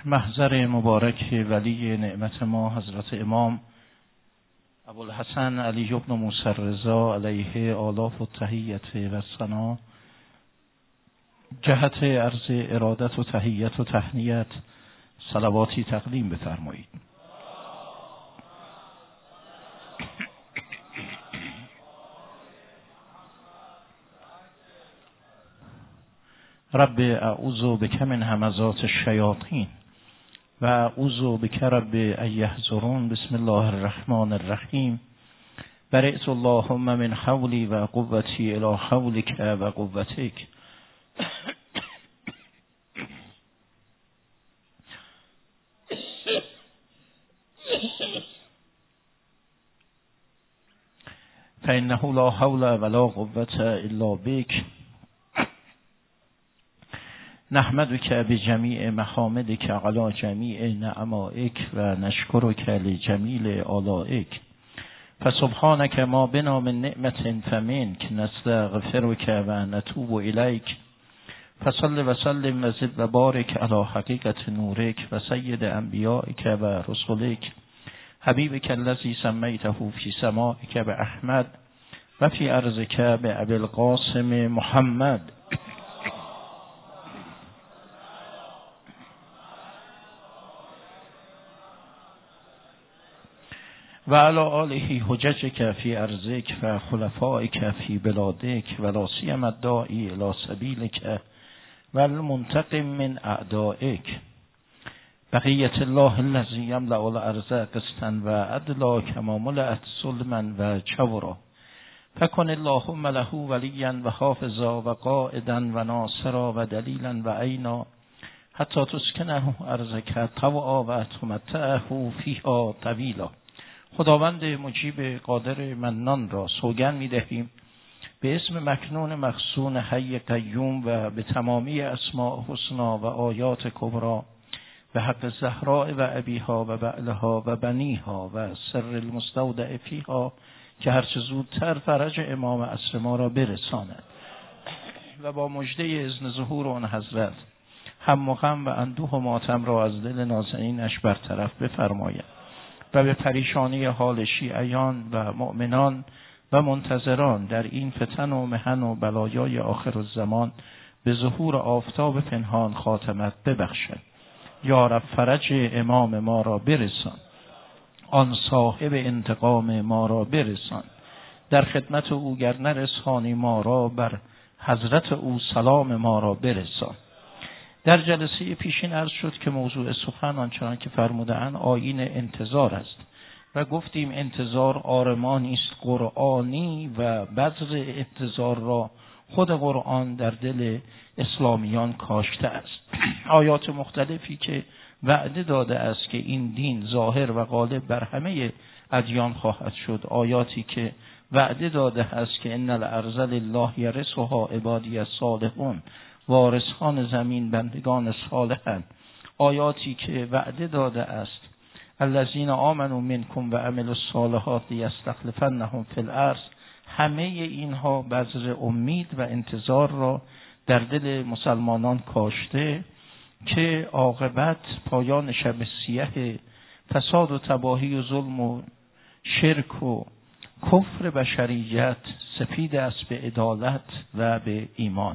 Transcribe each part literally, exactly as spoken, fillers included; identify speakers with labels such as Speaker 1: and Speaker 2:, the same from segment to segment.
Speaker 1: محضر مبارک ولی نعمت ما حضرت امام ابوالحسن علی بن موسی رضا علیه آلاف و تحیت و ثنا، جهت عرض ارادت و تحیت و تهنیت صلواتی تقدیم بفرمایید. رب اعوذ بک من همزات الشیاطین و اعوذ بک رب ان یحضرون. بسم الله الرحمن الرحیم. برئت اللهم من حولی و قوتی الی حولک و قوتک. فانه لا حول ولا قوة الا بک. نحمدک بجمیع محامدک علی جمیع نعمائک و نشکرک لجمیل آلائک. فسبحانک ما بنا من نعمت فمنک نستغفرک و نتوب الیک. فصل و سلم و زد و بارک علی حقیقت نورک و سید انبیائک و رسولک. حبیبک الذی سمیته فی سمائک باحمد و فی ارضک بابی القاسم محمد. و علی آله حججک فی ارضک و خلفائک فی بلادک و لا سیما الداعی الی سبیلک و المنتقم من اعدائک. بقیت الله الذی یملأ الارض قسطا و عدلا کما ملأت ظلما و جورا. فکن اللهم له ولیا و حافظا و قائدا و ناصرا و دلیلا و عینا حتی تسکنه ارضک طوعا و تمتعه فیها طویلا. خداوند مجیب قادر منان را سوگند می دهیم به اسم مکنون مخزون حی قیوم و به تمامی اسماء حسنا و آیات کبرا به حق زهراء و ابیها و بعلها و بنیها و سر المستودع فیها که هرچه زودتر فرج امام عصر ما را برساند و با مژده اذن ظهور آن حضرت هم و غم و اندوه و ماتم را از دل نازنینش برطرف بفرماید و به پریشانی حال شیعیان و مؤمنان و منتظران در این فتن و محن و بلایای آخر الزمان به ظهور آفتاب پنهان خاتمت ببخشد. یا رب فرج امام ما را برسان، آن صاحب انتقام ما را برسان. در خدمت او گر نرسانی ما را، بر حضرت او سلام ما را برسان. در جلسه پیشین عرض شد که موضوع سخن آنچنان که فرمودند آیین انتظار است و گفتیم انتظار آرمانی است قرآنی و بذر انتظار را خود قرآن در دل اسلامیان کاشته است. آیات مختلفی که وعده داده است که این دین ظاهر و غالب بر همه ادیان خواهد شد، آیاتی که وعده داده است که ان الارض لله یرثها عبادی الصالحون، وارثان زمین بندگان صالحند، آیاتی که وعده داده است الذین آمنوا منکم و عملوا الصالحات لیستخلفنهم فی الارض. همه اینها بذر امید و انتظار را در دل مسلمانان کاشته که عاقبت پایان شب سیاه فساد و تباهی و ظلم و شرک و کفر بشریت سپید است به عدالت و به ایمان.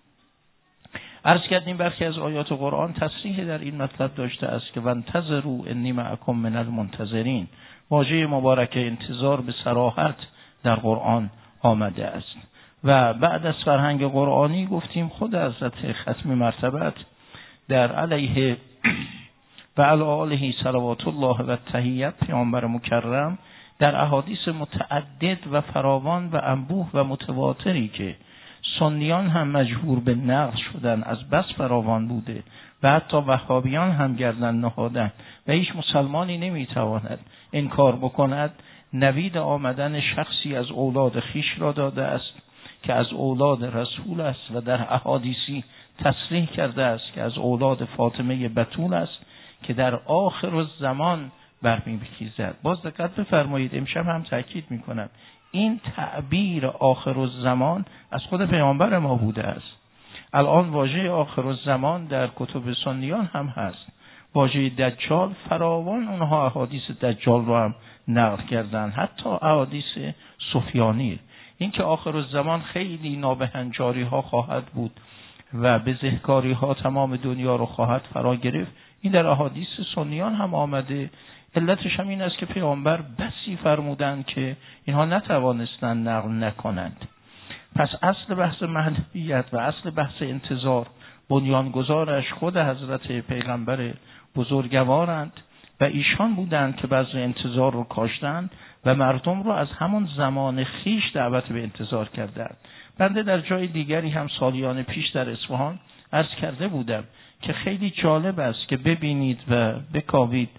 Speaker 1: عرض کردیم برخی از آیات قرآن تصریح در این مطلب داشته است که وانتظروا انی معکم من المنتظرین. واژه مبارک انتظار به صراحت در قرآن آمده است و بعد از فرهنگ قرآنی گفتیم خود حضرت ختم مرتبت در علیه و علی آله صلوات الله و تحیت پیامبر مکرم در احادیث متعدد و فراوان و انبوه و متواتری که سنیان هم مجبور به نقل شدن از بس فراوان بوده و حتی وهابیان هم گردن نهادن و هیچ مسلمانی نمیتواند انکار بکند نوید آمدن شخصی از اولاد خیش را داده است که از اولاد رسول است و در احادیثی تصریح کرده است که از اولاد فاطمه بتول است که در آخر الزمان برمی‌خیزد. باز دقت بفرمایید، امشب هم تاکید میکنم این تعبیر آخر الزمان از خود پیامبر ما بوده است. الان واژه آخر الزمان در کتب سنیان هم هست. واژه دجال فراوان اونها احادیث دجال رو هم نقل کردن، حتی احادیث سفیانی، این که آخر الزمان خیلی نابهنجاری ها خواهد بود و بزهکاری ها تمام دنیا رو خواهد فرا گرفت، این در احادیث سنیان هم آمده. علتش هم این است که پیامبر بسی فرمودند که اینها نتوانستند نقل نکنند. پس اصل بحث مهدویت و اصل بحث انتظار بنیانگذارش خود حضرت پیغمبر بزرگوارند و ایشان بودند که بذر انتظار رو کاشتند و مردم رو از همون زمان خیش دعوت به انتظار کردند. بنده در جای دیگری هم سالیان پیش در اصفهان عرض کرده بودم که خیلی جالب است که ببینید و بکاوید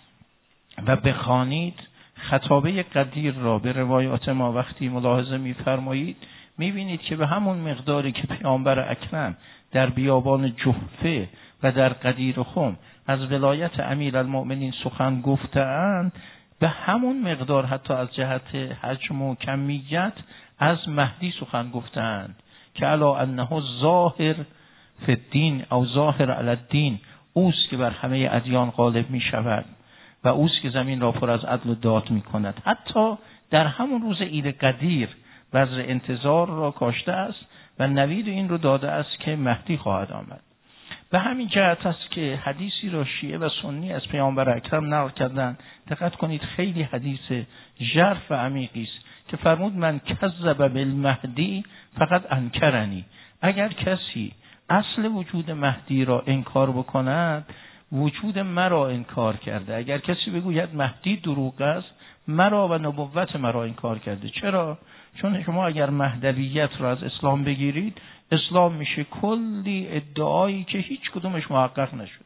Speaker 1: و بخوانید خطابه قدیر را به روایات ما وقتی ملاحظه می‌فرمایید، می‌بینید که به همون مقداری که پیامبر اکرم در بیابان جحفه و در قدیر خم از ولایت امیرالمؤمنین سخن گفتند، به همون مقدار حتی از جهت حجم و کمیت از مهدی سخن گفتند که الا انه ظاهر فی الدین او ظاهر علی الدین، اوست که بر همه ادیان غالب می شود و اوست که زمین را پر از عدل و داد می کند. حتی در همون روز عید قدیر بذر انتظار را کاشته است و نوید این رو داده است که مهدی خواهد آمد. به همین جهت است که حدیثی را شیعه و سنی از پیامبر اکرم نقل کردند. دقت کنید خیلی حدیث ژرف و عمیقی است که فرمود من کذب بالمهدی فقط انکرنی، اگر کسی اصل وجود مهدی را انکار بکند وجود مرا انکار کرده، اگر کسی بگوید مهدی دروغ است مرا و نبوت مرا انکار کرده. چرا؟ چون شما اگر مهدویت را از اسلام بگیرید، اسلام میشه کلی ادعایی که هیچ کدومش محقق نشد.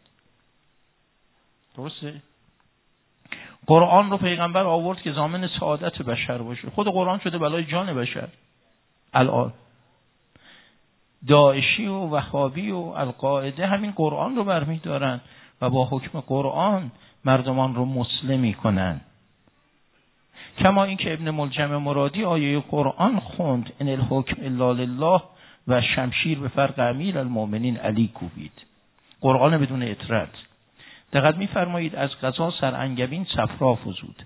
Speaker 1: درسته؟ قرآن رو پیغمبر آورد که ضامن سعادت بشر باشه، خود قرآن شده بلای جان بشر. الان داعشی و وهابی و القاعده همین قرآن رو برمی دارن و با حکم قرآن مردمان رو مسلمی کنن. کما اینکه ابن ملجم مرادی آیه قرآن خوند ان الحکم الا لله و شمشیر به فرق امیر المؤمنین علی کوبید، قرآن بدون اطرد. دقت می‌فرمایید از قضا سرانگبین صفرا فزود.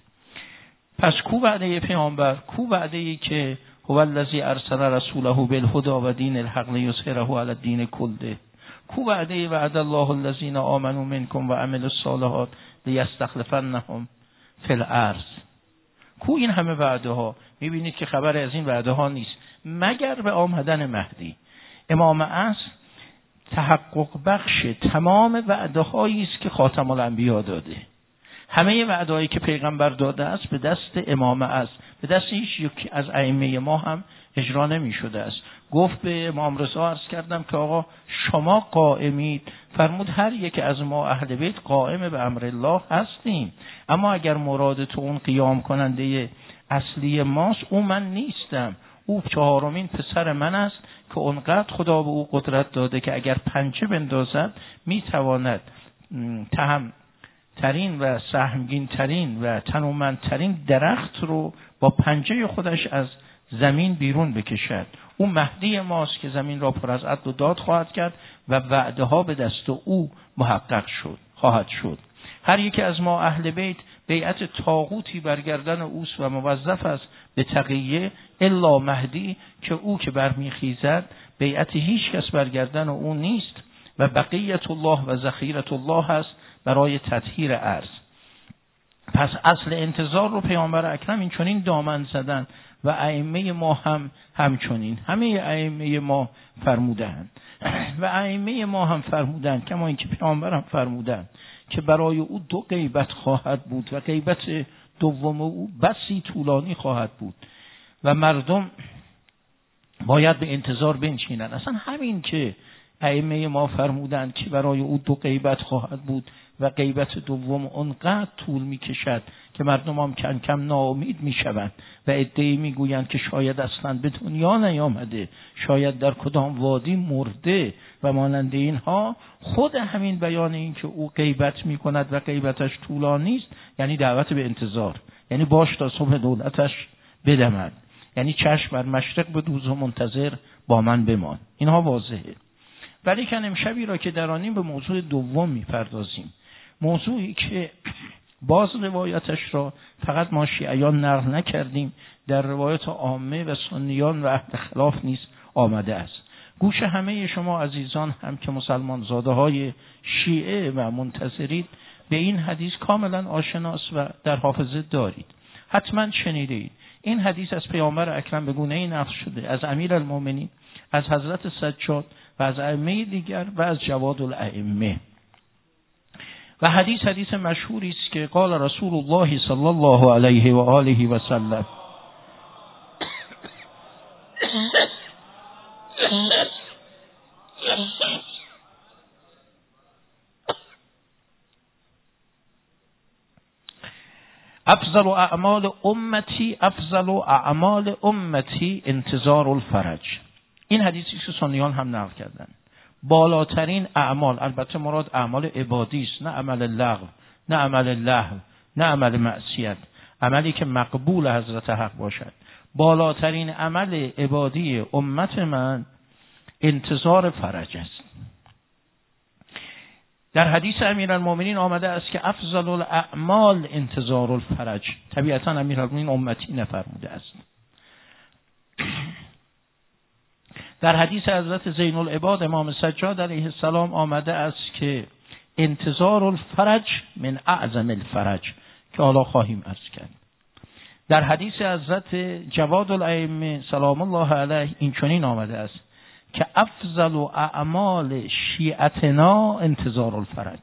Speaker 1: پس کو وعده پیامبر، کو وعده‌ای که هو الذی ارسل رسوله بالهدى و دین الحق لیظهره علی الدین کله، کو وعده وعد الله الذین آمنوا منکم و عملوا الصالحات لیستخلفنهم فی الارض. کو این همه وعده ها؟ میبینید که خبر از این وعده ها نیست مگر به آمدن مهدی. امام عصر تحقق بخش تمام وعده هایی است که خاتم الانبیا داده. همه وعده هایی که پیغمبر داده است به دست امام عصر، به دست هیچ یکی از ائمه ما هم اجرا نمی شده است. گفت به امام رضا عرض کردم که آقا شما قائمید، فرمود هر یک از ما اهل بیت قائم به امر الله هستیم، اما اگر مراد تو اون قیام کننده اصلی ماست، او من نیستم، او چهارمین پسر من است که اونقدر خدا به او قدرت داده که اگر پنجه بندازد میتواند تهم ترین و سهمگین ترین و تنومندترین درخت رو با پنجه خودش از زمین بیرون بکشد. او مهدی ماست که زمین را پر از عدل و داد خواهد کرد و وعده ها به دست او محقق شد خواهد شد. هر یکی از ما اهل بیت بیعت طاغوتی برگردن اوست و موظف است به تقیه الا مهدی که او که برمیخیزد بیعت هیچ کس برگردن او نیست و بقیت الله و ذخیرت الله هست برای تطهیر ارض. پس اصل انتظار رو پیامبر اکرم این چنین دامن زدن و ائمه ما هم همچنین، همه ائمه ما فرمودند و ائمه ما هم فرمودند کما اینکه پیامبر هم فرمودند که برای او دو غیبت خواهد بود و غیبت دوم او بسی طولانی خواهد بود و مردم باید به انتظار بنشینند. اصلا همین که ائمه ما فرمودند که برای او دو غیبت خواهد بود و غیبت دوم اونقدر طول میکشد که مردم هم کم کم ناامید میشوند و عده‌ای میگویند که شاید اصلا به دنیا نیامده، شاید در کدام وادی مرده و مانند اینها. خود همین بیان این که او غیبت میکند و غیبتش طولانی است یعنی دعوت به انتظار، یعنی باش تا صبح دولتش بدمد، یعنی چشم بر مشرق بدوز و منتظر با من بمان. اینها واضحه. ولی که امشبی را که درانیم به موضوع دوم میپردازیم موضوعی که باز روایتش را فقط ما شیعیان نقل نکردیم، در روایت عامه و سنیان و اهل خلاف نیز آمده است. گوش همه شما عزیزان هم که مسلمان زاده های شیعه و منتظرید به این حدیث کاملا آشناست و در حافظه دارید، حتما شنیدید. این حدیث از پیامبر اکرم به گونه‌ای نقل شده، از امیرالمومنین، از حضرت سجاد و از ائمه دیگر و از جواد الائمه. و حدیث حدیث مشهوری است که قال رسول الله صلی الله علیه و آله و سلم افضل اعمال امتی افضل اعمال امتی انتظار الفرج. این حدیثی که سنیان هم نقل کردن. بالاترین اعمال، البته مراد اعمال عبادی است، نه عمل لغو، نه عمل لهو، نه عمل معصیت، عملی که مقبول حضرت حق باشد. بالاترین عمل عبادی امت من انتظار فرج است. در حدیث امیرالمومنین آمده است که افضل الاعمال انتظار الفرج. طبیعتا امیرالمومنین امتی نفرموده است. در حدیث حضرت زین العباد امام سجاد علیه السلام آمده است که انتظار الفرج من اعظم الفرج، که حالا خواهیم عرض کرد. در حدیث حضرت جواد الائمه سلام الله علیه این چنین آمده است که افضل اعمال شیعتنا انتظار الفرج.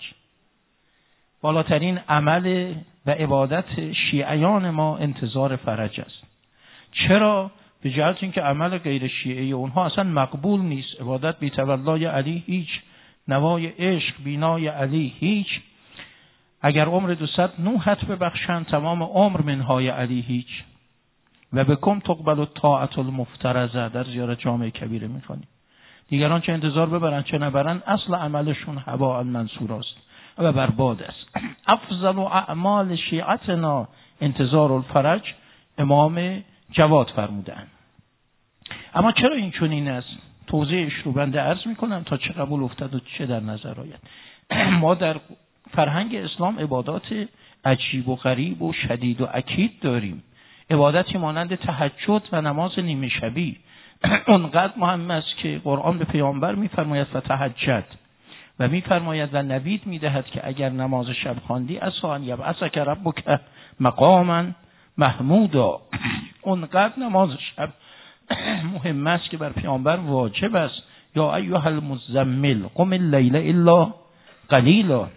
Speaker 1: بالاترین عمل و عبادت شیعیان ما انتظار فرج است. چرا؟ به جهت اینکه عمل غیر شیعی اونها اصلا مقبول نیست. عبادت بی تولای علی هیچ، نوای عشق بینای علی هیچ، اگر عمر دوصد نوحت ببخشند تمام عمر منهای علی هیچ، و بکم تقبل الطاعت المفترضه در زیارت جامع کبیره میخوانیم. دیگران چه انتظار ببرن چه نبرن، اصل عملشون هباء منصورا است و برباد است. افضل اعمال شیعتنا انتظار الفرج، امام جواد فرمودند. اما چرا این چنین است؟ توضیحش رو بنده عرض میکنم تا چه قبول افتد و چه در نظر آید. ما در فرهنگ اسلام عبادات عجیب و غریب و شدید و اکید داریم. عبادتی مانند تهجد و نماز نیمه شبی اونقدر مهم است که قرآن به پیامبر میفرماید فتهجد و میفرماید و نوید میدهد که اگر نماز شب خواندی عسی ان یبعثک ربک مقاما محمودا. اونقدر نماز شب مهم است که بر پیامبر واجب است یا ایها المزمل قم اللیل الا قلیلا.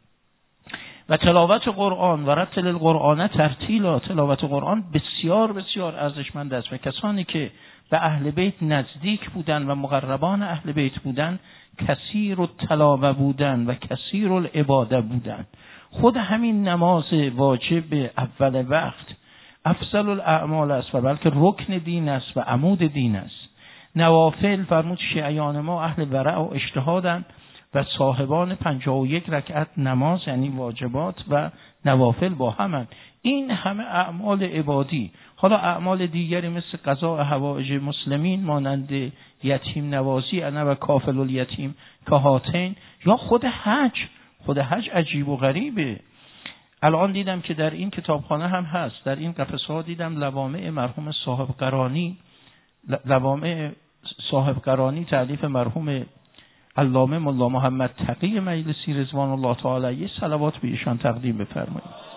Speaker 1: و تلاوت قرآن و رتل القرآن ترتیلا، تلاوت قرآن بسیار بسیار ارزشمند است و کسانی که به اهل بیت نزدیک بودن و مقربان اهل بیت بودن کثیر التلاوه بودن و کثیر العباده بودن. خود همین نماز واجب اول وقت افضل الاعمال است و بلکه رکن دین است و عمود دین است. نوافل فرمود شیعیان ما اهل ورع و اجتهادند و صاحبان پنجاه و یک رکعت نماز یعنی واجبات و نوافل با همند. این همه اعمال عبادی. حالا اعمال دیگری مثل قضاء حوائج مسلمین مانند یتیم نوازی انا و کافل الیتیم که هاتین، یا خود حج. خود حج عجیب و غریبه. الان دیدم که در این کتابخانه هم هست، در این قفسه ها دیدم لوامع مرحوم صاحب قرانی، لوامع صاحب قرانی تألیف مرحوم علامه مولا محمد تقی مجلسی رضوان الله تعالی علیه، صلوات به ایشان تقدیم بفرمایید.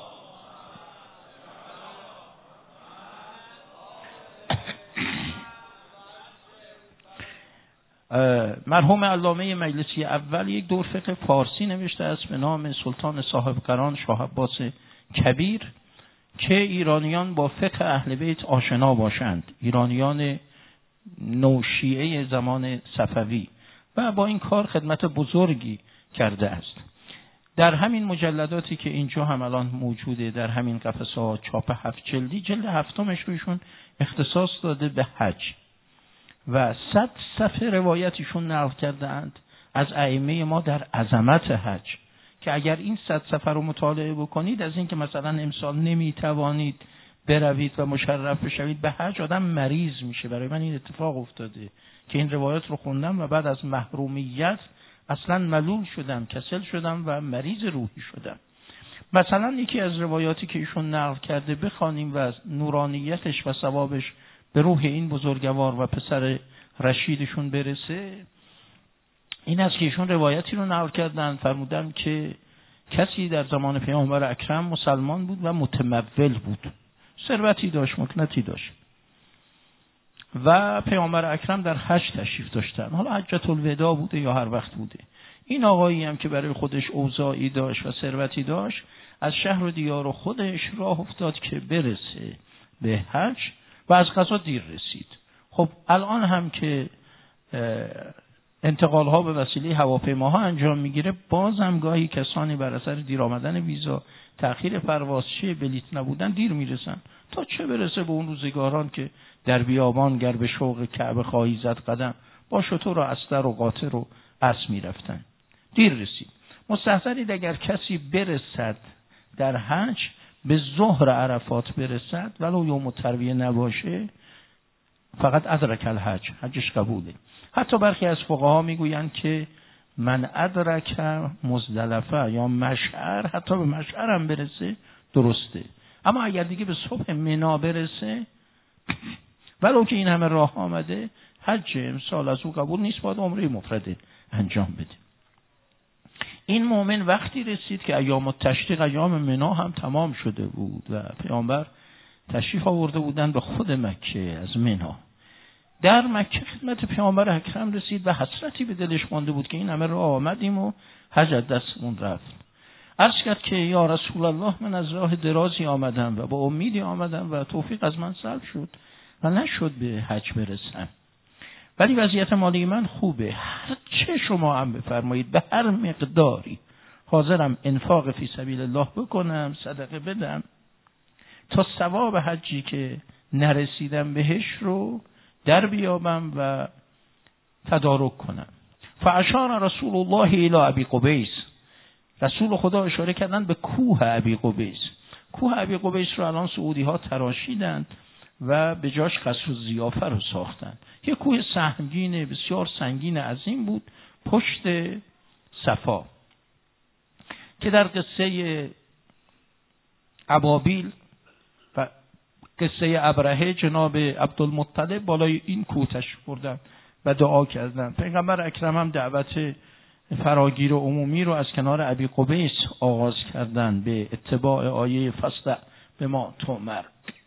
Speaker 1: مرحوم علامه مجلسی اول یک دور فقه فارسی نوشته است به نام سلطان صاحب قران شاه عباس کبیر که ایرانیان با فقه اهل بیت آشنا باشند، ایرانیان نوشیعه زمان صفوی، و با این کار خدمت بزرگی کرده است. در همین مجلداتی که اینجا هم الان موجوده در همین قفسه ها چاپ هفت جلدی، جلد هفتمش رویشون اختصاص داده به حج و صد صفحه روایتشون نقل کردند از ائمه ما در عظمت حج، که اگر این صد صفحه رو مطالعه بکنید از اینکه مثلا امسال نمیتوانید بروید و مشرف بشوید به حج، آدم مریض میشه. برای من این اتفاق افتاده که این روایت رو خوندم و بعد از محرومیت اصلا ملول شدم، کسل شدم و مریض روحی شدم. مثلا یکی از روایاتی که ایشون نقل کرده بخوانیم و نورانیتش و ثوابش به روح این بزرگوار و پسر رشیدشون برسه، این است که ایشون روایتی رو نقل کردن، فرمودن که کسی در زمان پیامبر اکرم مسلمان بود و متمول بود، ثروتی داشت، مکنتی داشت و پیامبر اکرم در حج تشریف داشتن. حالا حجۃ الوداع بوده یا هر وقت بوده. این آقایی هم که برای خودش اوضاعی داشت و ثروتی داشت، از شهر و دیار و خودش راه افتاد که برسه به حج و از قضا دیر رسید. خب الان هم که انتقال ها به وسیله هواپیماها انجام میگیره، باز هم گاهی کسانی بر اثر دیر آمدن ویزا، تأخیر پرواز، چه بلیط نبودن، دیر میرسن. تا چه برسه به اون روزگاران که در بیابان گر به شوق کعبه خواهی زد قدم، با شتر و استر و قاطر و اسب میرفتن. دیر رسید. مستحضرید اگر کسی برسد در حج، به ظهر عرفات برسد ولو یوم الترویه نباشه، فقط ادرک الحج، حجش قبوله. حتی برخی از فقها میگویند که من ادرک مزدلفه یا مشعر، حتی به مشعر هم برسه درسته. اما اگر دیگه به صبح منا برسه، ولو که این همه راه آمده، حج امسال از او قبول نیست، باید عمره مفرده انجام بده. این مومن وقتی رسید که ایام التشریق، ایام منا هم تمام شده بود و پیامبر تشریف آورده بودن به خود مکه از منا. در مکه خدمت پیامبر اکرم رسید و حسرتی به دلش مانده بود که این همه راه آمدیم و حج از دستمون رفت. عرض کرد که یا رسول الله، من از راه درازی آمدم و با امیدی آمدم و توفیق از من سلب شد و نشد به حج برسم، ولی وضعیت مالی من خوبه، هر چه شما هم بفرمایید، به هر مقداری حاضرم انفاق فی سبیل الله بکنم، صدقه بدم، تا ثواب حجی که نرسیدم بهش رو در بیابم و تدارک کنم. فاشار رسول الله الی ابی قبیس، رسول خدا اشاره کردن به کوه ابی قبیس. کوه ابی قبیس رو الان سعودی ها تراشیدند و به جاش قصر الضیافه رو ساختن. یه کوه سهمگین بسیار سنگین عظیم بود پشت صفا که در قصه ابابیل و قصه ابرهه جناب عبدالمطلب بالای این کوه تشریف بردن و دعا کردن. پیغمبر اکرم هم دعوت فراگیر و عمومی رو از کنار ابی قبیس آغاز کردن به اتباع آیه فاصدع بما تؤمر.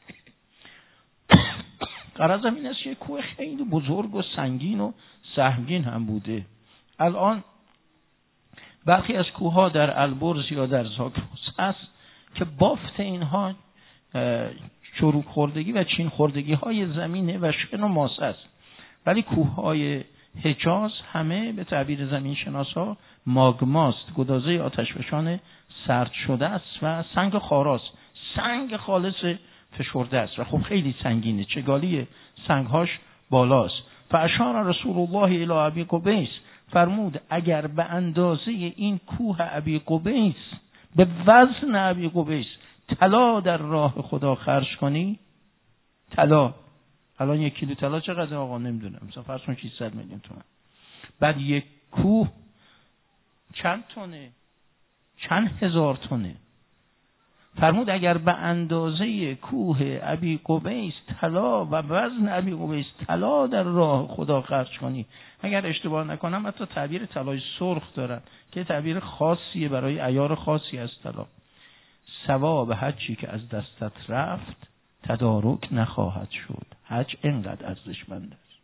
Speaker 1: غرضم این است که کوه خیلی بزرگ و سنگین و سهمگین هم بوده. الان برخی از کوه‌ها در البرز یا در زاگرس هست که بافت اینها چروک خوردگی و چین خوردگی های زمینه و شن و ماسه است، ولی کوه‌های حجاز همه به تعبیر زمین شناسا ماگماست، گدازه آتشفشان سرد شده است و سنگ خاراست، سنگ خالص فشرده است و خب خیلی سنگینه، چگالی سنگهاش بالاست. فاشار رسول الله الی ابی قبیس، فرمود اگر به اندازه این کوه ابی قبیس، به وزن ابی قبیس طلا در راه خدا خرج کنی، طلا الان یک کیلو طلا چقدر آقا نمیدونم، مثلا فرض کن ششصد میلیون تومان، بعد یک کوه چند تونه، چند هزار تونه. فرمود اگر به اندازه کوه ابی قبیس طلا و وزن ابی قبیس طلا در راه خدا خرج کنی، اگر اشتباه نکنم حتی تعبیر طلای سرخ دارن که تعبیر خاصیه برای عیار خاصی از طلا، ثواب حجی که از دستت رفت تدارک نخواهد شد. حج اینقدر ارزشمند است.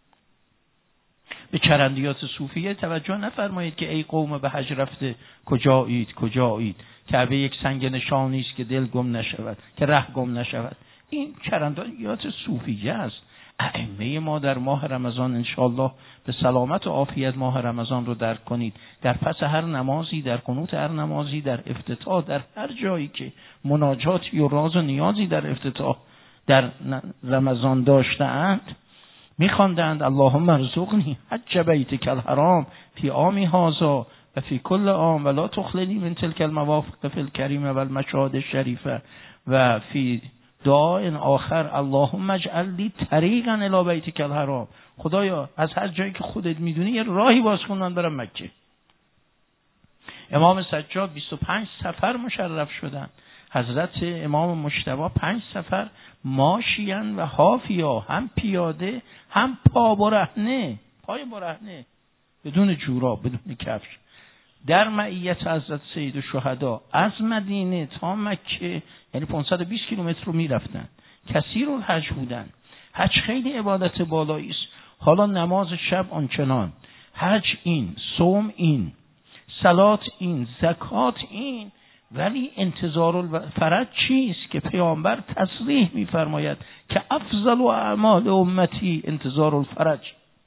Speaker 1: به چرندیات صوفیه توجه نفرمایید که ای قوم به حج رفته کجایید کجایید، کعبه یک سنگ نشانی است که دل گم نشود، که ره گم نشود. این چرندیات صوفیه است. ائمه ما در ماه رمضان انشاءالله به سلامت و عافیت ماه رمضان رو درک کنید، در پس هر نمازی، در قنوت هر نمازی، در افتتاح، در هر جایی که مناجاتی و راز و نیازی در افتتاح در رمضان داشته‌اند می‌خواندند اللهم ارزقنی حج بیتک الحرام فی عامی هذا و فی کل عام ولا تخلنی من تلک الموافق فی الکریم و المشاهد الشریفه و فی دعاء آخر اللهم اجعل لی طریقا الی بیتک الحرام. خدایا از هر جایی که خودت میدونی یه راهی باز کن من برم مکه. امام سجاد بیست و پنج سفر مشرف شدن، حضرت امام مجتبی پنج سفر ماشیان و حافیا، هم پیاده هم پا برهنه، پای برهنه بدون جوراب بدون کفش، در معیت حضرت سید الشهدا از مدینه تا مکه، یعنی پانصد و بیست کیلومتر رو میرفتن. کثیر الحج بودن. حج خیلی عبادت بالایی است. حالا نماز شب آنچنان، حج این، صوم این، صلات این، زکات این، ولی انتظار الفرج چیست که پیامبر تصریح می‌فرماید که افضل و اعمال امتی انتظار الفرج.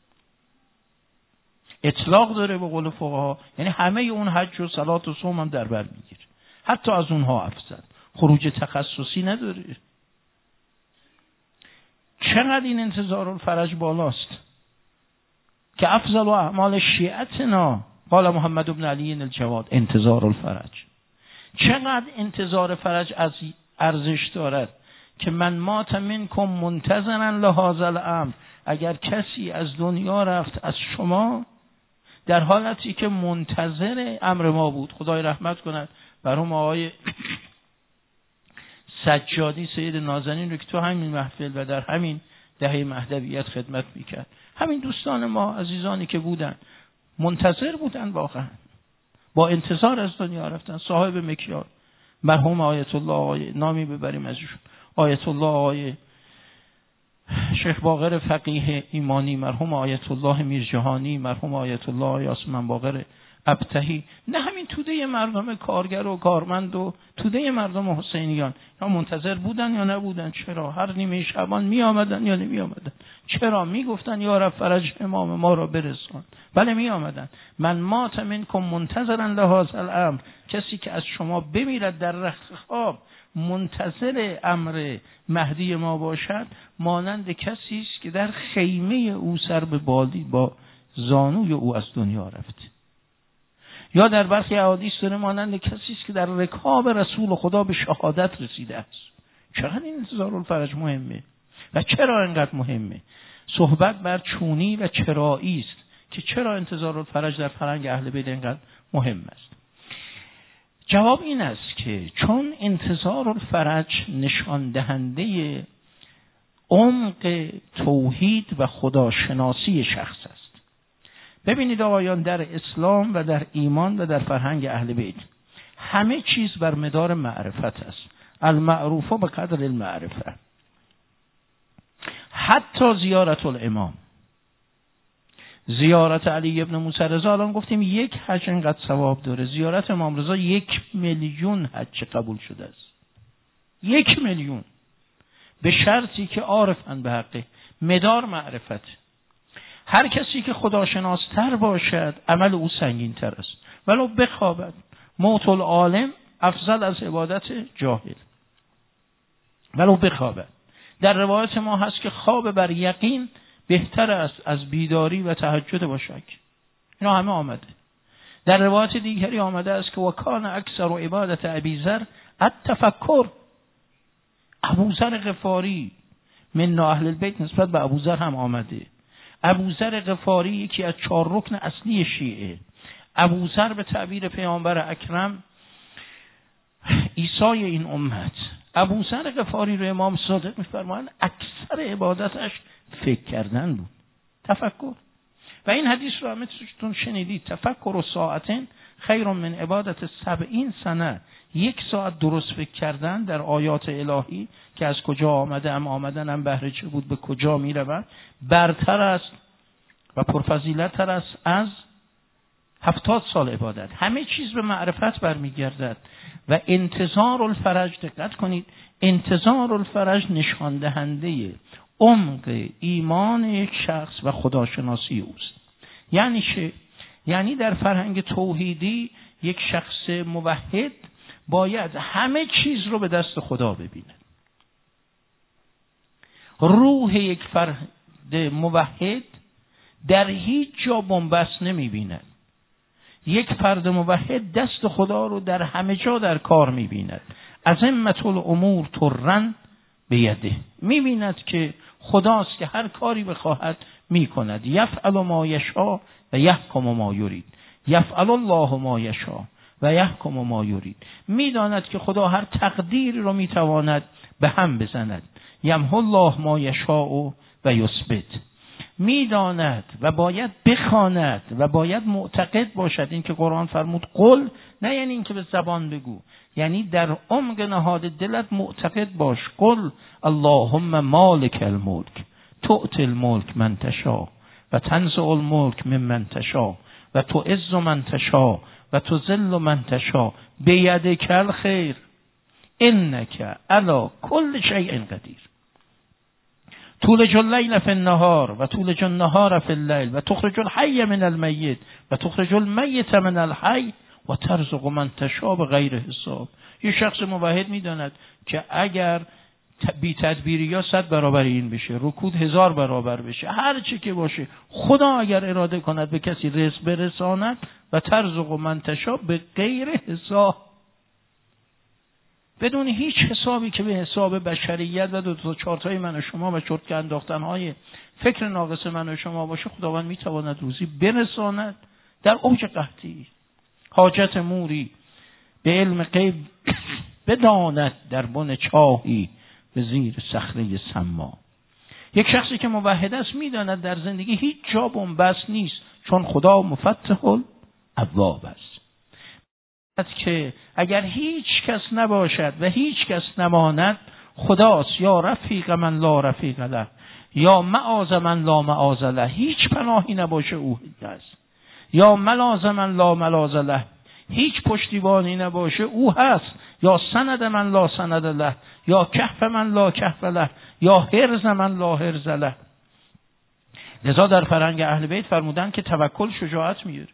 Speaker 1: اطلاق داره به قول فقها، یعنی همه اون حج و صلات و صوم هم در بر میگیره، حتی از اونها افضل، خروج تخصصی نداره. چقدر این انتظار الفرج بالاست که افضل و اعمال شیعتنا قال محمد بن علی الجواد انتظار الفرج. چقدر انتظار فرج از ارزش دارد که من مات منکم منتظرا لهذا الامر، اگر کسی از دنیا رفت از شما در حالتی که منتظر امر ما بود. خدای رحمت کند برام آقای سجادی سید نازنین رو که تو همین محفل و در همین دهه مهدویت خدمت میکرد، همین دوستان ما عزیزانی که بودن منتظر بودن، واقعا با انتظار از دنیا رفتن. صاحب مکیال مرحوم آیت الله آقای نامی ببریم ازشون، آیت الله آقای شیخ باقر فقیه ایمانی، مرحوم آیت الله میرجهانی، مرحوم آیت الله آقای آسمان باقر ابتهی، نه همین توده مردم کارگر و کارمند و توده مردم حسینیان، یا منتظر بودن یا نبودن؟ چرا هر نیمه شبان می آمدن یا نمی آمدن؟ چرا می گفتن یا رب فرج امام ما را برسان؟ بله می آمدن. من مات منکم منتظرا لهذا الامر، کسی که از شما بمیرد در رخت خواب منتظر امر مهدی ما باشد، مانند کسی است که در خیمه او سر به بالین با زانوی او از دنیا رفت. یا در برخی احادیث داره مانند کسی است که در رکاب رسول خدا به شهادت رسیده است. چقدر این انتظار الفرج مهمه و چرا اینقدر مهمه؟ صحبت بر چونی و چرایی است که چرا انتظار الفرج در فرهنگ اهل بیت اینقدر مهم است. جواب این است که چون انتظار الفرج نشان دهنده عمق توحید و خداشناسی شخص است. ببینید آقایان، در اسلام و در ایمان و در فرهنگ اهل بیت همه چیز بر مدار معرفت است. المعروف به قدر المعرفه. حتی زیارت الامام، زیارت علی ابن موسی رضا، الان گفتیم یک حج اینقدر ثواب داره، زیارت امام رضا یک میلیون حج قبول شده است. یک میلیون، به شرطی که عارفن به حقه، مدار معرفت. هر کسی که خداشناستر باشد عمل او سنگین تر است، ولو بخوابد. موت العالم افضل از عبادت جاهل، ولو بخوابد. در روایت ما هست که خواب بر یقین بهتر است از بیداری و تهجد با شک. اینا همه آمده. در روایت دیگری آمده است که وکان اکثر و عبادت ابی ذر التفکر. ابوذر غفاری من اهل البیت نسبت به ابوذر هم آمده. ابوذر غفاری یکی از چهار رکن اصلی شیعه. ابوذر به تعبیر پیامبر اکرم عیسی این امت. ابوذر غفاری رو امام صادق می‌فرمایند اکثر عبادتش فکر کردن بود، تفکر. و این حدیث رو همه تون شنیدید، تفکر و ساعتین خیر من عبادت سبعین سنه. یک ساعت درست فکر کردن در آیات الهی که از کجا آمده، هم آمدن هم بهره چه بود، به کجا می روند، برتر است و پرفضیلت تر است از هفتاد سال عبادت. همه چیز به معرفت برمیگردد. و انتظار الفرج، دقت کنید، انتظار الفرج نشان دهنده عمق ایمان یک شخص و خداشناسی اوست. یعنی چه؟ یعنی در فرهنگ توحیدی یک شخص موحد باید همه چیز رو به دست خدا ببیند. روح یک فرد موحد در هیچ جا بنبست نمی‌بیند. یک فرد موحد دست خدا رو در همه جا در کار می‌بیند. عظمت الامور ترن بیده. می‌بیند که خداست که هر کاری بخواهد می‌کند. یفعل ما یشاء و یحکم ما یرید. یفعل الله ما یشاء و یحکم ما یرید. میداند که خدا هر تقدیری رو میتواند به هم بزند. یمحو الله ما یشاء و یثبت. میداند و باید بخواند و باید معتقد باشد. این که قرآن فرمود قل، نه یعنی این که به زبان بگو، یعنی در عمق نهاد دلت معتقد باش. قل اللهم مالک الملک تؤتی الملک من تشاء و تنزع الملک ممن تشاء و تعز من تشاء و تذل من تشاء بیدک الخیر انک علی کل شیء قدیر. تولج اللیل فی النهار و تولج النهار فی اللیل و تخرج الحی من المیت و تخرج المیت من الحی و ترزق من تشاء بغیر حساب. یه شخص موحد میداند که اگر بی تدبیری یا صد برابر این بشه، رکود هزار برابر بشه، هر چی که باشه، خدا اگر اراده کند به کسی رزق برساند و ترزق من تشاء به غیر حساب، بدون هیچ حسابی که به حساب بشریت و دو تا چارتای من و شما و چرت انداختن های فکر ناقص من و شما باشه، خداوند میتواند روزی برساند در اوج قحطی. حاجت موری به علم غیب بداند در بن چاهی به زیر صخره سما. یک شخصی که موحد است میداند در زندگی هیچ جا بن‌بست نیست، چون خدا مفتح الابواب است. که اگر هیچ کس نباشد و هیچ کس نماند، خداست. یا رفیق من لا رفیق له، یا معاذ من لا معاذ له، هیچ پناهی نباشه او هست. یا ملاذ من لا ملاذ له، هیچ پشتیبانی نباشه او هست. یا سند من لا سند له، یا کهف من لا کهف له، یا حرز من لا حرز له. لذا در فرهنگ اهل بیت فرمودن که توکل شجاعت میاره.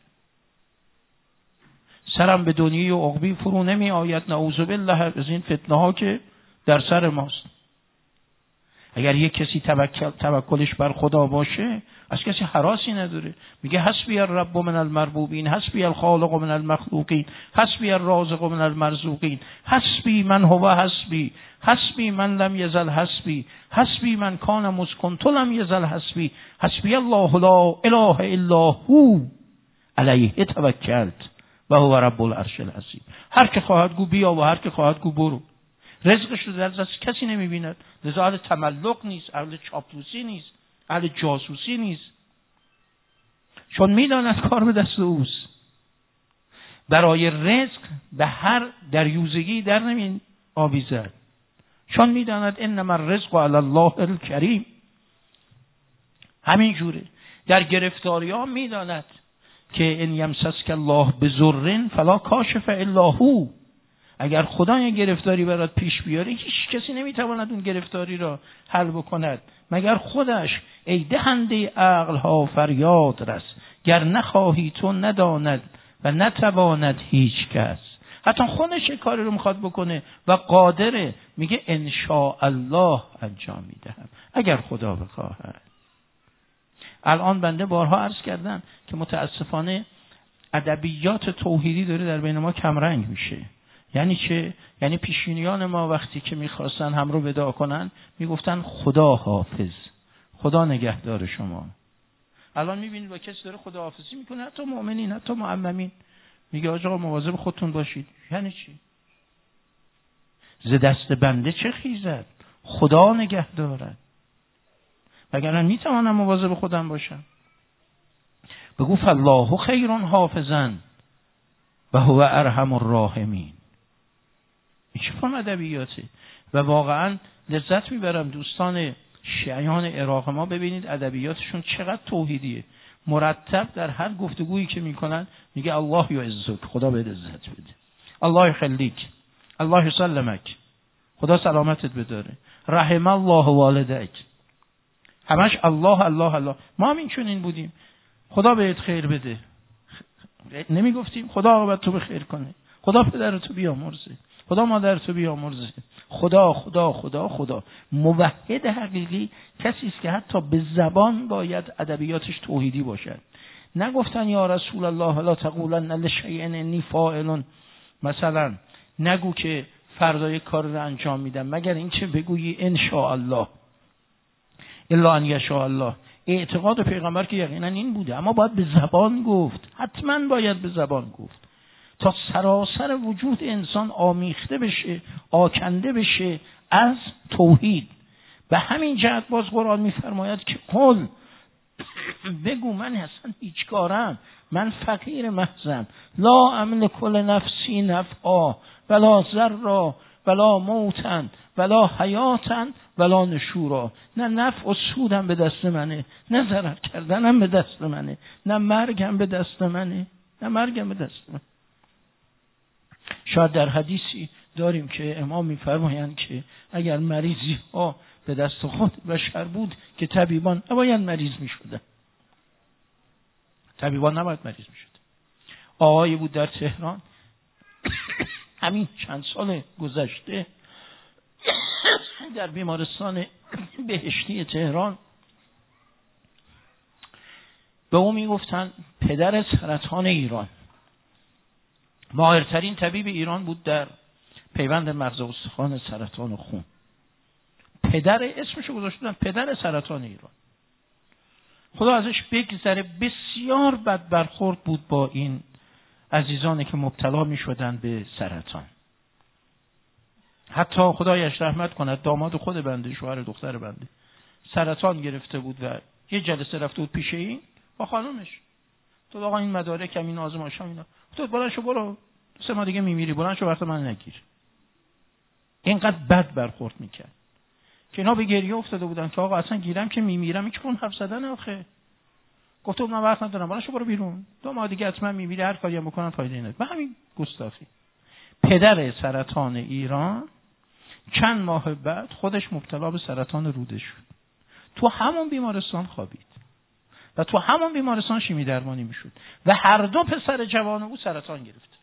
Speaker 1: سرم به دنیای و عقبی فرو نمی آید، نعوذ بالله از این فتنه ها که در سر ماست. اگر یک کسی توکل توکلش بر خدا باشه، از کسی هراسی نداره. میگه حسبی الرب من المربوبین، حسبی الخالق من المخلوقین، حسبی الرازق من المرزوقین، حسبی من هو حسبی، حسبی من لم یزل حسبی، حسبی من کان مسکنت لم یزل حسبی، حسبی الله لا اله الا هو علیه توکلت و هو رب العرش العظیم. هر که خواهد گو بیا و هر که خواهد گو برو. رزقش رو در دست کسی نمیبیند. لذا اهل تملق نیست، اهل چاپلوسی نیست، اهل جاسوسی نیست، چون میداند کار به دست اوست. برای رزق به هر دریوزگی در نمی آویزد، چون میداند انما الرزق علی الله الکریم. همین جوره در گرفتاری ها میداند که ان یمسسک الله بضر فلا کاشف الا هو. اگر خدا یه گرفتاری برات پیش بیاره، هیچ کسی نمیتواند اون گرفتاری را حل بکند مگر خودش. ای دهنده عقل ها فریاد رس، گر نخواهی تو نداند و نتواند هیچ کس. حتی خودش یه کاری رو میخواد بکنه و قادره، میگه ان شاء الله انجام میدهم اگر خدا بخواهد. الان بنده بارها عرض کردم که متاسفانه ادبیات توحیدی داره در بین ما کمرنگ میشه. یعنی چه؟ یعنی پیشینیان ما وقتی که میخواستن هم رو وداع کنن میگفتن خدا حافظ، خدا نگهدار شما. الان میبینید با کسی داره خدا حافظی میکنه، حتی مؤمنین، حتی معممین، میگه آقا مواظب خودتون باشید. یعنی چی؟ ز دست بنده چه خیزد، خدا نگهدارد. وگرنه میتوانم مواظب خودم باشم. بگو فالله خیر حافظا و هو ارحم الراحمین. این چه فرم ادبیاته؟ و واقعا لذت میبرم دوستان شیعیان عراق ما، ببینید ادبیاتشون چقدر توحیدیه. مرتب در هر گفتگویی که میکنن میگه الله یعزک، خدا بهت عزت بده، الله یخلیک، الله یسلمک، خدا سلامتت بداره، رحم الله والدک. همش الله الله الله. ما هم این چنین بودیم، خدا بهت خیر بده. نمیگفتیم خدا عاقبت تو به خیر کنه، خدا پدر تو بیامرزه، خدا مادر تو بیامرزه. خدا خدا خدا خدا. موحد حقیقی کسی است که حتی به زبان باید ادبیاتش توحیدی باشد. نگفتن یا رسول الله لا تقولن لشیء انی فاعل، مثلا نگو که فردا یک کار رو انجام میدم مگر اینکه بگویی ان شاء الله الا ان یشاء الله. اعتقاد پیغمبر که یقینا این بوده، اما باید به زبان گفت، حتما باید به زبان گفت. تا سراسر وجود انسان آمیخته بشه، آکنده بشه از توحید. به همین جهت باز قرآن میفرماید که قل، بگو من اصلا هیچ کارم، من فقیر محضم، لا املک لنفسی نفعا ولا ضرا ولا موتا ولا حیاتا ولا نشورا. نه نفع و سودم به دست منه، نه ضرر کردنم به دست منه، نه مرگم به دست منه، نه مرگم به دست منه. شاید در حدیثی داریم که امام میفرمایند که اگر مریضی ها به دست خود بشر بود که طبیبان نباید مریض میشدن، طبیبان نباید مریض میشد. آقایی بود در تهران همین چند سال گذشته در بیمارستان بهشتی تهران، به او میگفتن پدر سرطان ایران، ماهرترین طبیب ایران بود در پیوند مغز و استخوان سرطان خون. پدر، اسمشو گذاشتن پدر سرطان ایران. خدا ازش بگذره، بسیار بد برخورد بود با این عزیزانی که مبتلا می شدن به سرطان. حتی خدایش رحمت کند داماد خود بنده، شوهر دختر بنده، سرطان گرفته بود و یه جلسه رفته بود پیش این با خانومش، تو آقا این مدارک هم این آزمایش هم اینا، تو بلند شو برو، سه ماه دیگه میمیری، بلند شو وقت من نگیر. اینقدر بد برخورد میکرد که اینا به گریه افتاده بودن که آقا اصلا گیرم که میمیرم، هیچ کون حرف زدن آخه. گفتم من وقت ندارم، بلند شو برو بیرون، دو ماه دیگه حتما میمیری، هر کاری هم بکنن فایده نداره. به همین گستاخی پدر سرطان ایران چند ماه بعد خودش مبتلا به سرطان روده شد، تو همون بیمارستان خوابید و تو همون بیمارستان شیمی درمانی میشد و هر دو پسر جوان او سرطان گرفت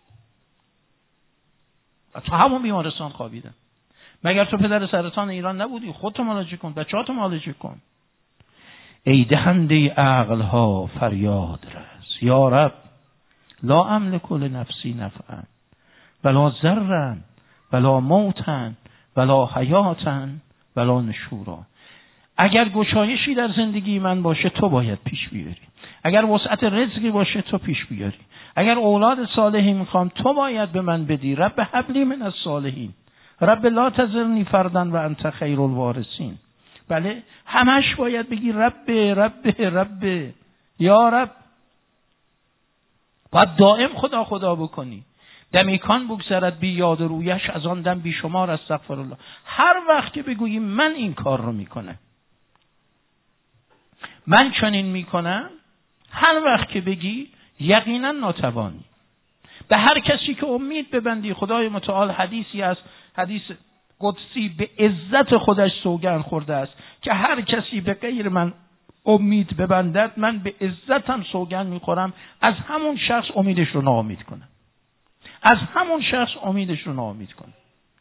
Speaker 1: و تو همون بیمارستان خوابیدن. مگر تو پدر سرطان ایران نبودی؟ خودتو معالجه کن، بچه‌هاتو معالجه کن. ای دهنده عقل ها فریاد رس، یا رب لا املک لنفسی نفعا ولا ضرا ولا موتا ولا حیاتا ولا نشورا. اگر گشایشی در زندگی من باشه تو باید پیش بیاری، اگر وسعت رزقی باشه تو پیش بیاری، اگر اولاد صالحی میخوام تو باید به من بدی. رب هب لی من الصالحین، رب لا تذرنی فردا و انت خیر الوارثین. بله همش باید بگی رب رب رب یا رب. باید دائم خدا خدا بکنی. دمیکان بگذرد بی یاد رویش، از آن دم بی شمار استغفر الله. هر وقت که بگویی من این کار رو میکنم، من چنین میکنم، هر وقت که بگی یقینا ناتوانی. به هر کسی که امید ببندی، خدای متعال حدیثی است، حدیث قدسی، به عزت خودش سوگند خورده است که هر کسی به غیر من امید ببندد، من به عزتم سوگند میخورم از همون شخص امیدش رو ناامید کنم، از همون شخص امیدش رو ناامید کنم.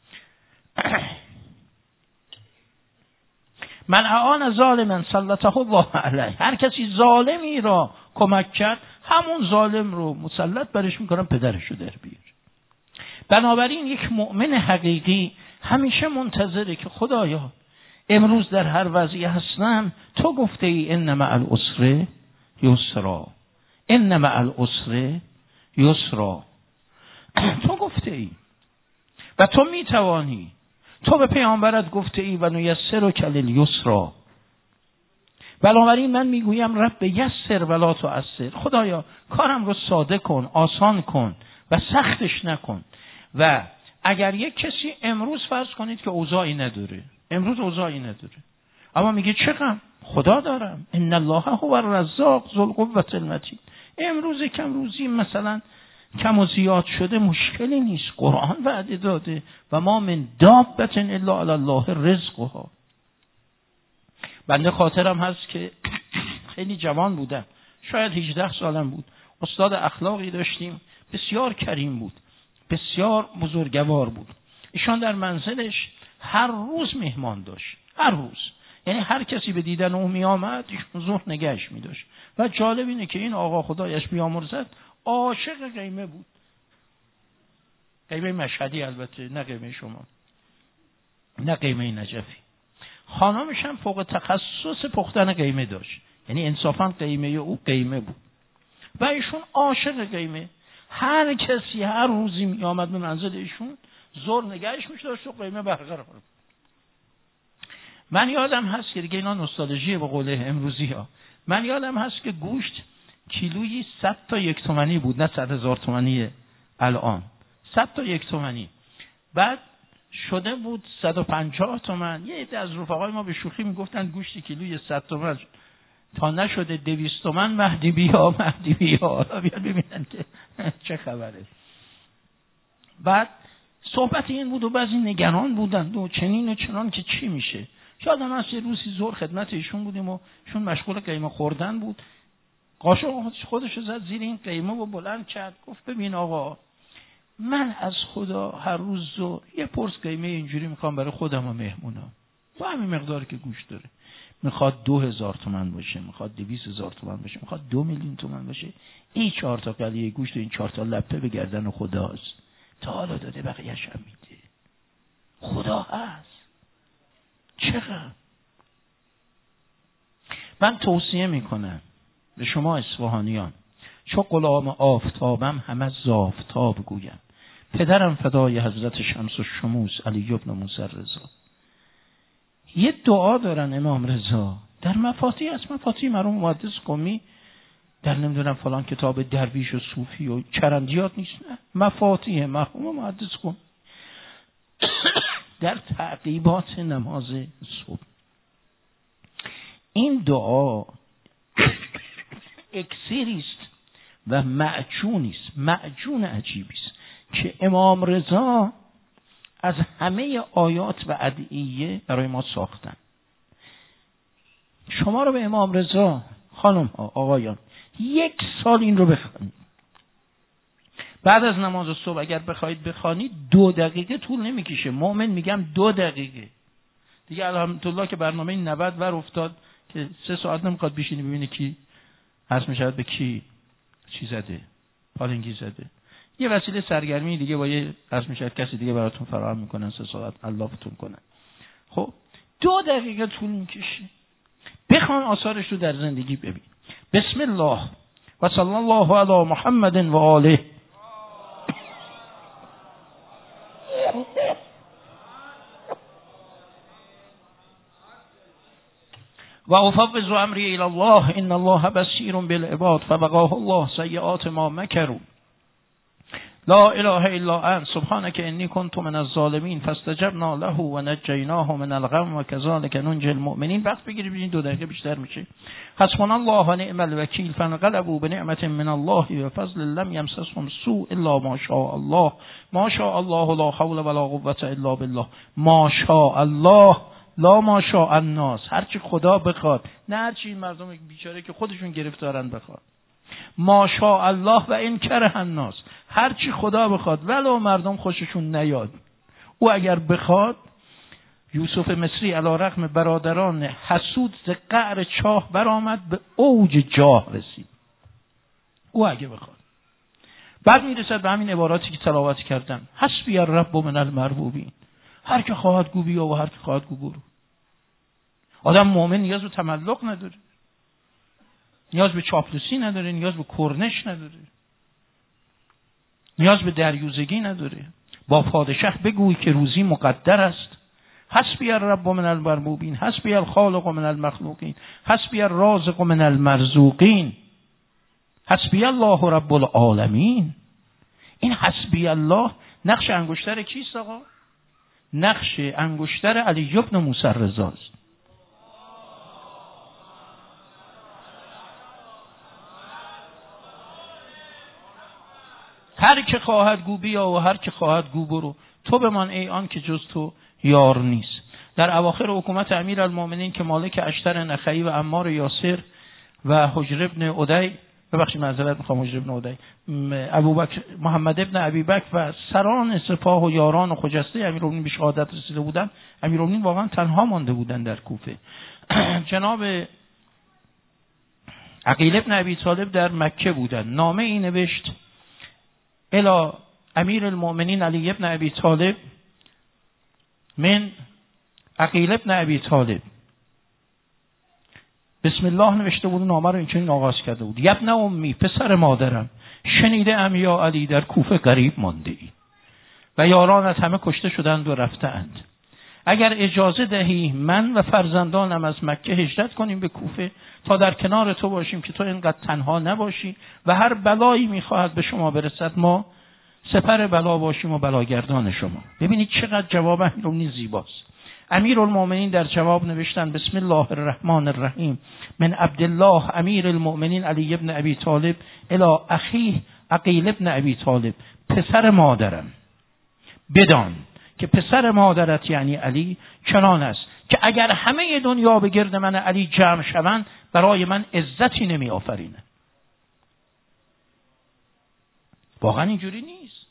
Speaker 1: من اعان ظالما سلطه الله علیه، هر کسی ظالمی را کمک کرد همون ظالم رو مسلط برش میکنم، پدرش رو در بیار. بنابراین یک مؤمن حقیقی همیشه منتظره که خدایا امروز در هر وضعی هستم تو گفته ای ان مع العسر یسرا، ان مع العسر یسرا، تو گفته ای و تو میتوانی، تو به پیامبرت گفته ای و نیسرک للیسرا. بنابراین من میگویم رب یسر ولا تعسر، خدایا کارم رو ساده کن، آسان کن و سختش نکن. و اگر یک کسی امروز فرض کنید که اوضاعی نداره، امروز اوضاعی نداره، اما میگه چقدر خدا دارم، ان الله هو الرزاق ذو القوة المتین، امروز کم روزی مثلا کم و زیاد شده مشکلی نیست، قرآن وعده داده و ما من دابة الا علی الله رزقها. بنده خاطرم هست که خیلی جوان بودم، شاید هجده سالم بود، استاد اخلاقی داشتیم، بسیار کریم بود، بسیار بزرگوار بود. ایشان در منزلش هر روز مهمان داشت، هر روز، یعنی هر کسی به دیدن او می آمد ایشون ظهر نگهش می داشت. و جالب اینه که این آقا خدایش بیامرزد عاشق قیمه بود، قیمه مشهدی البته، نه قیمه شما، نه قیمه نجفی. خانمش هم فوق تخصص پختن قیمه داشت، یعنی انصافا قیمه او قیمه بود و ایشون عاشق قیمه. هر کسی هر روزی می آمد به منزل ایشون زور نگهش می‌داشت و قیمه برقرار بود. من یادم هست که دیگه اینا نوستالژی به قول امروزی ها، من یادم هست که گوشت کیلویی صد تا یک تومانی بود، نه صد هزار تومانی الان، صد تا یک تومانی. بعد شده بود صد و پنجاه تومن. یه عده از رفقای ما به شوخی میگفتن گوشت کیلوی صد تومن تا نشده دویست تومن، مهدی بیا مهدی بیا، حالا بیاد ببینن که چه خبره. بعد صحبت این بود و بعضی نگران بودن و چنین و چنان که چی میشه. یادم هست یه روزی زور خدمت ایشون بودیم و ایشون مشغول قیمه خوردن بود، قاشق خودش رو زد زیر این قیمه و بلند کرد گفت ببین آقا، من از خدا هر روز زور یه پرس قیمه اینجوری میخوام برای خودم و مهمونم، با همین مقداری که گوشت داره. میخواد دو هزار تومن باشه، میخواد دویست هزار تومن باشه، میخواد دو میلیون تومن باشه. این چهار تا قلیه گوشت و این چهار تا لپه به گردن خداست. تا حالا داده بقیه‌اش هم میده. خدا هست. چقدر؟ من توصیه میکنم به شما اصفهانیان، چو غلام آفتابم همه زافتاب گویم، پدرم فدای حضرت شمس الشموس علی ابن موسی رضا. یه دعا دارن امام رضا در مفاتیح، از مفاتیح مرحوم محدث قمی در نمیدونم فلان کتاب درویش و صوفی و چرندیات نیست، نه، مفاتیح مرحوم محدث قمی در تعقیبات نماز صبح. این دعا اکسیری است و معجونی است، معجون عجیبی است که امام رضا از همه آیات و ادعیه برای ما ساختن. شما رو به امام رضا خانم ها آقایان یک سال این رو بخونید، بعد از نماز صبح اگر بخواید بخوانید دو دقیقه طول نمیکشه. مؤمن میگم دو دقیقه دیگه. الحمدلله که برنامه نود ور افتاد که سه ساعت نمیخواد بشینی ببینی کی هست میشد به کی چی زده، پالنگی زده. یه وسیله سرگرمی دیگه با یه هست میشد کسی دیگه براتون فراهم میکنن، سه ساعت علافتون کنن. خب دو دقیقه طول میکشه. بخوان آثارش رو در زندگی ببین. بسم الله و صلی الله علی محمد و آله. و افوض امری الی الله ان الله بصیر بالعباد فوقاه الله سیئات ما مکروا لا اله الا انت سبحانك انی کنت من الظالمین فاستجبنا له و نجیناه من الغم و كذلک ننجی المؤمنین. وقت بگیرید این دو دقیقه بیشتر میشه. حسبنا الله و نعم الوکیل فانقلبوا بنعمت من الله و فضل لم یمسسهم سوء الا ما شاء الله ما شاء الله لا حول ولا قوة الا بالله ما شاء الله لا ما شاء الناس. هرچی خدا بخواد، نه هرچی این مردم بیچاره که خودشون گرفتارن بخواد. ما شاء الله و ان کره الناس. هرچی خدا بخواد ولو مردم خوششون نیاد. او اگر بخواد، یوسف مصری علی رغم برادران حسود ز قعر چاه برآمد به اوج جاه رسید. او اگه بخواد. بعد میرسد به همین عباراتی که تلاوت کردم، حسبی الرب من المربوبین. هر که خواهد گو بیا و هر که خواهد گو برو. آدم مومن نیاز به تملق نداره، نیاز به چاپلوسی نداره، نیاز به کرنش نداره، نیاز به دریوزگی نداره. با پادشاه بگوی که روزی مقدر است. حسبی الرب من المربوبین، حسبی الخالق من المخلوقین، حسبی الرازق من المرزوقین، حسبی الله رب العالمین. این حسبی الله نقش انگشتر کیست آقا؟ نقش انگشتر علی ابن موسی رضا است. هر که خواهد گو بیا و هر که خواهد گو برو. تو بمان ای آن که جز تو یار نیست. در اواخر حکومت امیرالمومنین که مالک اشتر نخعی و عمار یاسر و حجر ابن عدی، ببخشید معذرت میخوام، حجر ابن عدی، ابوبکر محمد ابن ابی بکر و سران سپاه و یاران و خجسته امیرالمومنین به شهادت رسیده بودند. امیرالمومنین واقعا تنها مانده بودند در کوفه. جناب عقیل ابن ابی طالب در مکه بودند. نامه ای نوشت الی امیر المؤمنین علی ابن ابی طالب من عقیل ابن ابی طالب بسم الله نوشته بود، نامه رو اینچنین آغاز کرده بود: یبن امی، پسر مادرم، شنیده ام یا علی در کوفه غریب مانده ای و یارانت همه کشته شدند و رفتند. اگر اجازه دهی من و فرزندانم از مکه هجرت کنیم به کوفه تا در کنار تو باشیم که تو اینقدر تنها نباشی و هر بلایی میخواهد به شما برسد ما سپر بلا باشیم و بلاگردان شما. ببینید چقدر جواب امیرالمومنین زیباست. امیرالمومنین در جواب نوشتن: بسم الله الرحمن الرحیم، من عبدالله امیر المؤمنین علی ابن ابی طالب الی اخیه عقیل ابن ابی طالب. پسر مادرم، بدان که پسر مادرت یعنی علی چنان است که اگر همه دنیا به گرد من علی جمع شوند برای من عزتی نمی آفرینه. واقعا اینجوری نیست.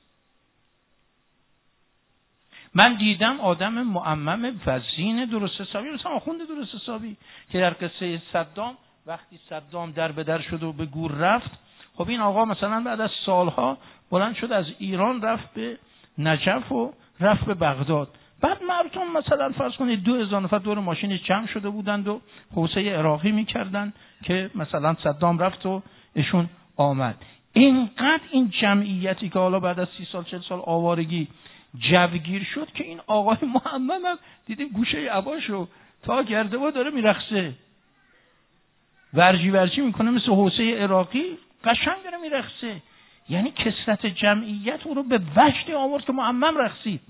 Speaker 1: من دیدم آدم معمم وزین درست حسابی، مثلا آخوند درست حسابی که در قصه صدام وقتی صدام در به در شد و به گور رفت، خب این آقا مثلا بعد از سالها بلند شد از ایران رفت به نجف و رفت به بغداد. بعد مردم مثلا فرض کنید دو هزار نفر دور ماشینش جمع شده بودند و حوصه عراقی میکردن که مثلا صدام رفت و ایشون آمد. اینقدر این جمعیتی که حالا بعد از سی سال چل سال آوارگی جوگیر شد که این آقای محمد هم دیدیم گوشه عباشو تا گرده و داره میرقصه، ورجی ورجی میکنه مثل حوصه عراقی، قشنگ داره میرقصه. یعنی کثرت جمعیت او رو به وجدی آورد که معمم رقصید.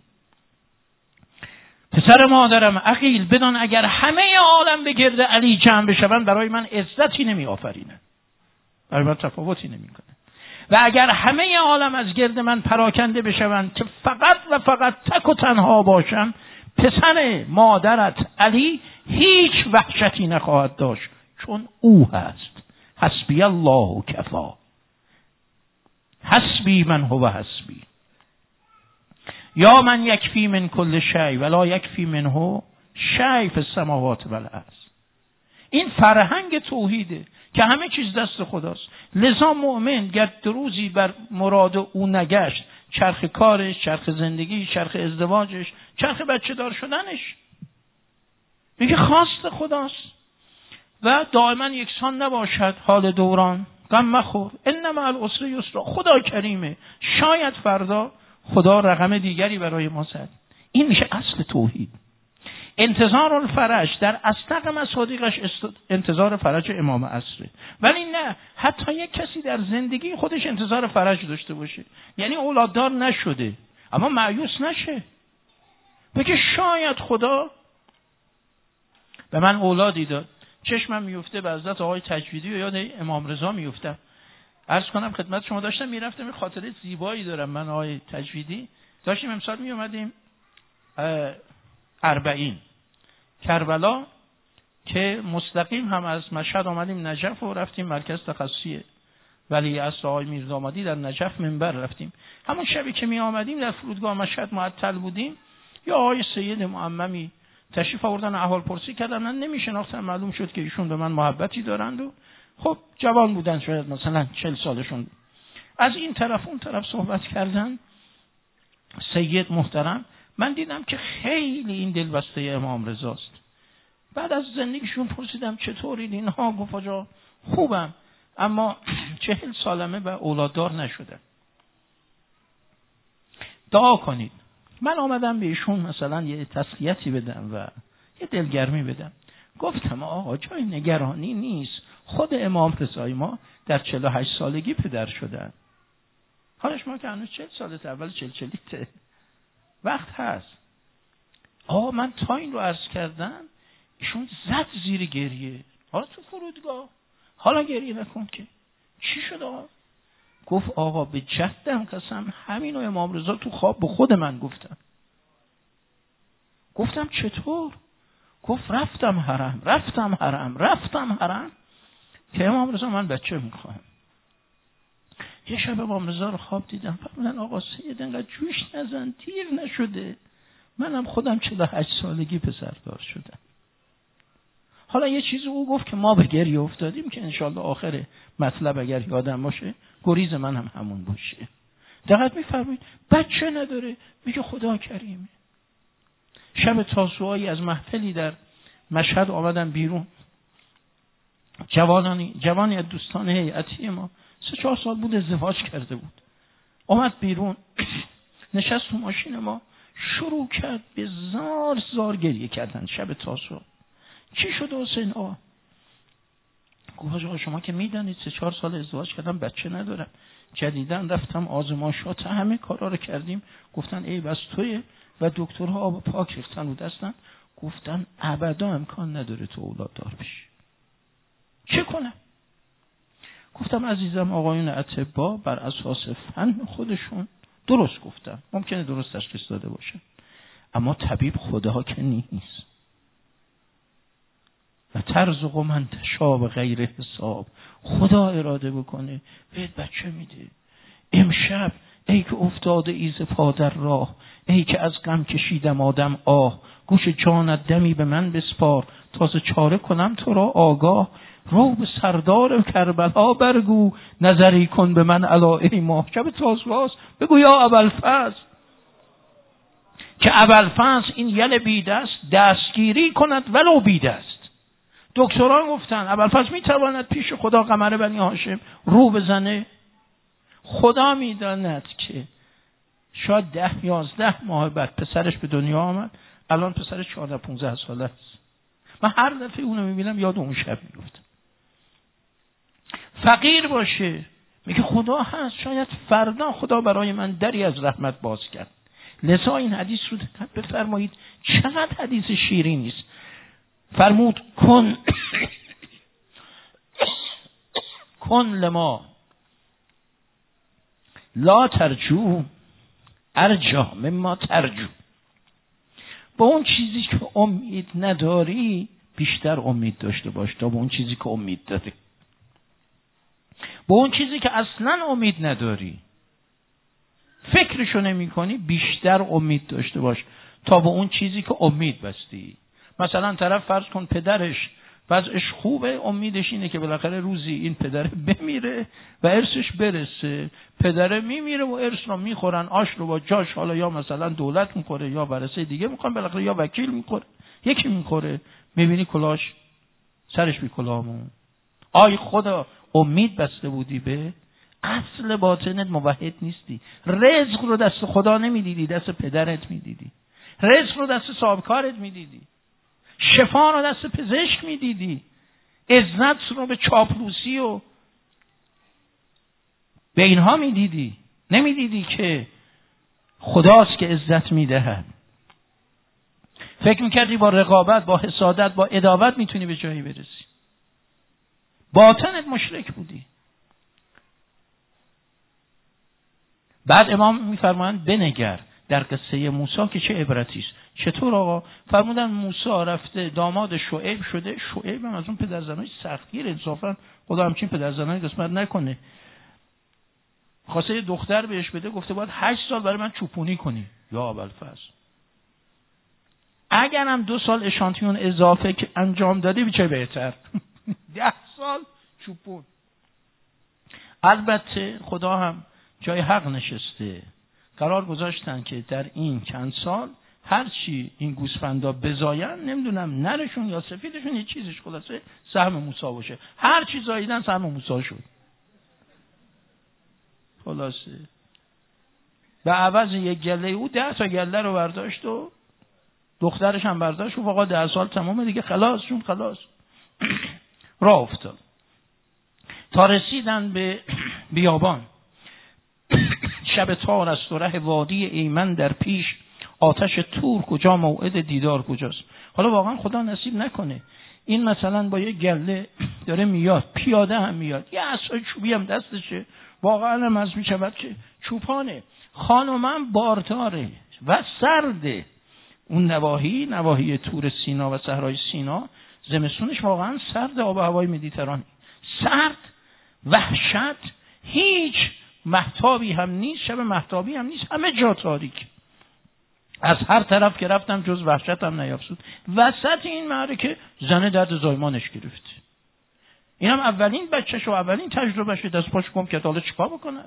Speaker 1: پسر مادرم عقیل، بدان اگر همه عالم به گرد علی جمع بشوند برای من عزتی نمی آفرینه، برای من تفاوتی نمی کنه. و اگر همه عالم از گرد من پراکنده بشوند که فقط و فقط تک و تنها باشم، پسر مادرت علی هیچ وحشتی نخواهد داشت، چون او هست. حسبی الله و کفا، حسبی من هو حسبی، یا من یکفی من کل شی ولا یکفی منه شی فی السماوات و الارض. این فرهنگ توحیده که همه چیز دست خداست. لذا مؤمن گر روزی بر مراد او نگشت، چرخ کارش، چرخ زندگی، چرخ ازدواجش، چرخ بچه دار شدنش، میگه خواست خداست و دائما یکسان نباشد حال دوران. غم مخور، ان مع العسر یسرا. خدا کریمه، شاید فردا خدا رقم دیگری برای ما زد. این میشه اصل توحید. انتظار الفرج در اصدق مصادیقش انتظار فرج امام عصره. ولی نه، حتی یک کسی در زندگی خودش انتظار فرج داشته باشه، یعنی اولاددار نشده اما مایوس نشه، بگه شاید خدا به من اولادی داد. چشمم میفته به حضرت آقای تجویدی و یاد امام رضا میفتم. عرض کنم خدمت شما، داشتم میرفتم، این خاطره زیبایی دارم من آقای تجویدی. داشتیم امسال میومدیم اربعین کربلا که مستقیم هم از مشهد آمدیم نجف و رفتیم مرکز تخصصی ولی عصر آقای میردامادی در نجف منبر رفتیم. همون شبی که می آمدیم در فرودگاه مشهد معطل بودیم، یا آقای سید معممی تشریف آوردن، احوال پرسی کردن. من نمیشناختم، معلوم شد که ایشون به من محبتی دارند و خب جوان بودن، شاید مثلا چهل سالشون. از این طرف اون طرف صحبت کردن. سید محترم، من دیدم که خیلی این دلبسته امام رضاست. بعد از زندگیشون پرسیدم چطورید اینها؟ گفت آجا خوبم اما چهل سالمه و اولاددار نشدم. دعا کنید. من آمدم به ایشون مثلا یه تسلیتی بدم و یه دلگرمی بدم. گفتم آقا جای نگرانی نیست، خود امام رضای ما در چهل و هشت سالگی پدر شدن. حالش ما که هنوز چهل سالت، اول چهل چلیته، وقت هست. آقا من تا این رو عرض کردم، ایشون زد زیر گریه. حالا تو فرودگاه، حالا گریه نکن که چی شد آقا؟ گفت آقا به جدم قسم همینو امام رضا تو خواب به خود من گفتم. گفتم چطور؟ گفت رفتم حرم رفتم حرم رفتم حرم که امام رضا من بچه میخوام. یه شب امام رضا رو خواب دیدم، فرمودن آقا سید انقدر جوش نزن، دیر نشده، منم خودم چهل و هشت سالگی پسردار شدم. حالا یه چیزی او گفت که ما به گریه افتادیم که انشالله آخر مطلب اگر یادم باشه گریز من هم همون باشه. دقت می‌فرمایید، بچه نداره، میگه خدا کریمه. شب تاسوعایی از محفلی در مشهد آمدم بیرون، جوانانی جوانی از دوستان هیئتی ما سه چهار سال بود ازدواج کرده بود، اومد بیرون نشست تو ماشین ما، شروع کرد به زار زار گریه کردن شب تا صبح. چی شده حسین آقا؟ گفت آقا شما که میدونید سه چهار سال ازدواج کردم، بچه ندارم، جدیدن رفتم آزمایشات همه کارا رو کردیم، گفتن ای بس تویه و دکترها آب پاک ریختن رو دستن، گفتن ابدا امکان نداره تو اولاد دار بشی. چه کنم؟ گفتم عزیزم آقایون اطباء بر اساس فن خودشون درست گفتن، ممکنه درست تشخیص داده باشن، اما طبیب خدا که نیست. و ترزق من تشاء به غیر حساب، خدا اراده بکنه بهت بچه میده. امشب ای که افتاده ای ز پا در راه، ای که از غم کشیدم آدم آه، گوش جانت دمی به من بسپار، تازه چاره کنم تو را آگاه. رو به سردار کربلا برگو، نظری کن به من الا ای ماه. شب تاسوعاست، بگو یا ابوالفضل که ابوالفضل این یل بیدست دستگیری کند ولو بیدست. دکتران گفتن ابوالفضل میتواند پیش خدا قمر بنی هاشم رو بزنه؟ خدا میداند که شاید ده یازده ماه بعد پسرش به دنیا آمد، الان پسرش چهارده پونزده ساله است. من هر دفعه اونو میبینم یاد اون شب میفتم. فقیر باشه میگه خدا هست، شاید فردا خدا برای من دری از رحمت باز کرد. لذا این حدیث رو دقت بفرمایید، چقدر حدیث شیرینی است. فرمود کن کن لما لا ترجو ارجا مما ترجو. با اون چیزی که امید نداری بیشتر امید داشته باش تا با اون چیزی که امید داری. با اون چیزی که اصلا امید نداری، فکرشو نمی کنی، بیشتر امید داشته باش تا با اون چیزی که امید بستی. مثلا طرف فرض کن پدرش وضعش خوبه، امیدش اینه که بالاخره روزی این پدره بمیره و ارثش برسه. پدره میمیره و ارث رو میخورن، آش رو با جاش، حالا یا مثلا دولت میخوره یا ورثه دیگه میخوان، بالاخره یا وکیل میخوره، یکی میخوره، میبینی کلاش سرش بی کلامون. آی خدا امید بسته بودی به اصل باطنت موحد نیستی. رزق رو دست خدا نمیدیدی، دست پدرت میدیدی. رزق رو دست صاحبکارت میدیدی. شفا رو دست پزشک میدیدی. عزت رو به چاپلوسی و به اینها میدیدی. نمیدیدی که خداست که عزت میدهد. فکر میکردی با رقابت، با حسادت، با عداوت میتونی به جایی برسی. باطنت مشرک بودی. بعد امام میفرمایند بنگر در قصه موسی که چه عبرتی است. چطور آقا؟ فرمودن موسی رفته داماد شعیب شده. شعیب هم از اون پدرزنای سختگیر، انصافا خدا همچین پدرزنای قسمت نکنه. خواسته یه دختر بهش بده، گفته باید هشت سال برای من چوپونی کنی. یا ابوالفضل اگر هم دو سال اشانتیون اضافه که انجام دادی بیچه بهتر. ده سال چوپون. البته خدا هم جای حق نشسته، قرار گذاشتن که در این چند سال هر چی این گوسفندا بزاین، نمیدونم نرشون یا سفیدشون یه چیزش خلاصه سهم موسی باشه. هر چی زاییدن سهم موسی شد. خلاصه به عوض یک گله او ده تا گله رو برداشت و دخترش هم برداشت و فقط ده سال تمامه دیگه، خلاص شون خلاص. راه افتاد تا رسیدن به بیابان. شب تار است و ره وادی ایمن در پیش، آتش تور کجا موعد دیدار کجاست. حالا واقعا خدا نصیب نکنه این مثلا با یه گله داره میاد، پیاده هم میاد، یه عصای چوبی هم دستشه، واقعا هم از میشود که چوپانه. خانومم بارداره و سرده. اون نواحی نواحی تور سینا و صحرای سینا زمستونش واقعا سرد، آب و هوای مدیترانه سرد، وحشت، هیچ مهتابی هم نیست، شب مهتابی هم نیست، همه جا تاریک. از هر طرف که رفتم جز وحشت هم نیافزود. وسط این معرکه زنه درد زایمانش گرفت. این هم اولین بچه‌ش و اولین تجربهش، دست پاش گم کرد. حالا چیکار بکنه؟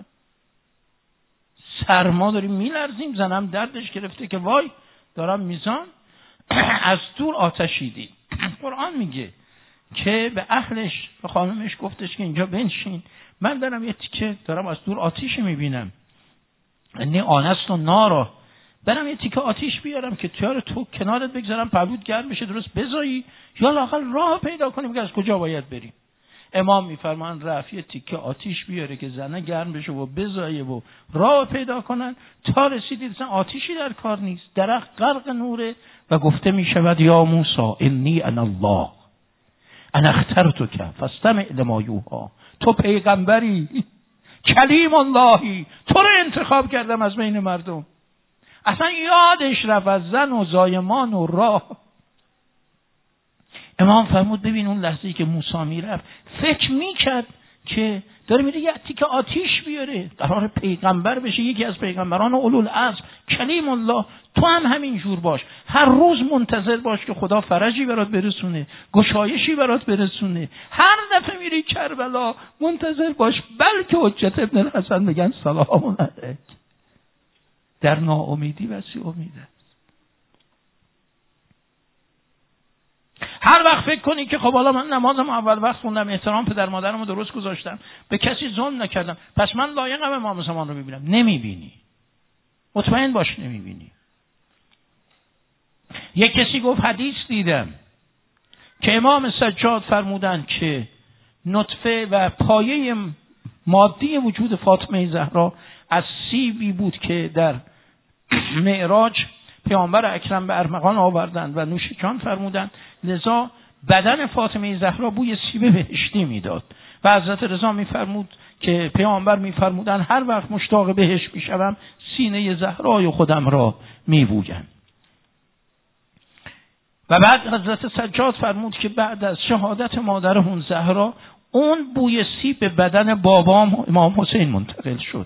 Speaker 1: سرما داریم میلرزیم، زنم دردش گرفته که وای دارم میزان. از دور آتشی دید. قرآن میگه که به اهلش به خانمش گفتش که اینجا بنشین، من دارم یه تیکه دارم از دور آتیش میبینم، یعنی آنست و نارا، برم یه تیکه آتیش بیارم که تیار تو کنارت بگذارم پلوت گرم بشه درست بزایی، یا لااقل راه پیدا کنیم که از کجا باید بریم. امام میفرمان رفت یه تیکه آتیش بیاره که زنه گرم بشه و بزایه و راه پیدا کنن. تا رسیدید اصلا آتیشی در کار نیست، درخت غرق نوره و گفته میشود یا موسی انی انا الله انا اخترتک فاستمع لما یوحی، تو پیغمبری، کلیم اللهی، تو رو انتخاب کردم از بین مردم. اصلا یادش رفت از زن و زایمان و راه. امام فرمود ببین اون لحظه‌ای که موسی میرفت فکر میکرد که داره میره یه تیکه آتیش بیاره، قرار پیغمبر بشه، یکی از پیغمبران اولوالعزم، کلیم الله. تو هم همین جور باش، هر روز منتظر باش که خدا فرجی برات برسونه، گشایشی برات برسونه. هر دفعه میری کربلا منتظر باش بلکه حجت ابن الحسن بگن سلام علیک. در ناامیدی وسی امید است. هر وقت فکر کنی که خب حالا من نمازم اول وقت خوندم، احترام پدر مادرمو درست گذاشتم، به کسی ظلم نکردم، پس من لایقم امام زمان رو ببینم. نمیبینی، مطمئن باش نمیبینی. یک کسی گفت حدیث دیدم که امام سجاد فرمودن که نطفه و پایه مادی وجود فاطمه زهرا از سیبی بود که در معراج پیامبر اکرم به ارمغان آوردند و نوش جان فرمودند، لذا بدن فاطمه زهرا بوی سیب بهشتی میداد و حضرت رضا میفرمود که پیامبر میفرمودند هر وقت مشتاق بهشت میشوم سینه زهرای خودم را میبویم. و بعد حضرت سجاد فرمود که بعد از شهادت مادرمون زهرا اون بوی سیب به بدن بابام امام حسین منتقل شد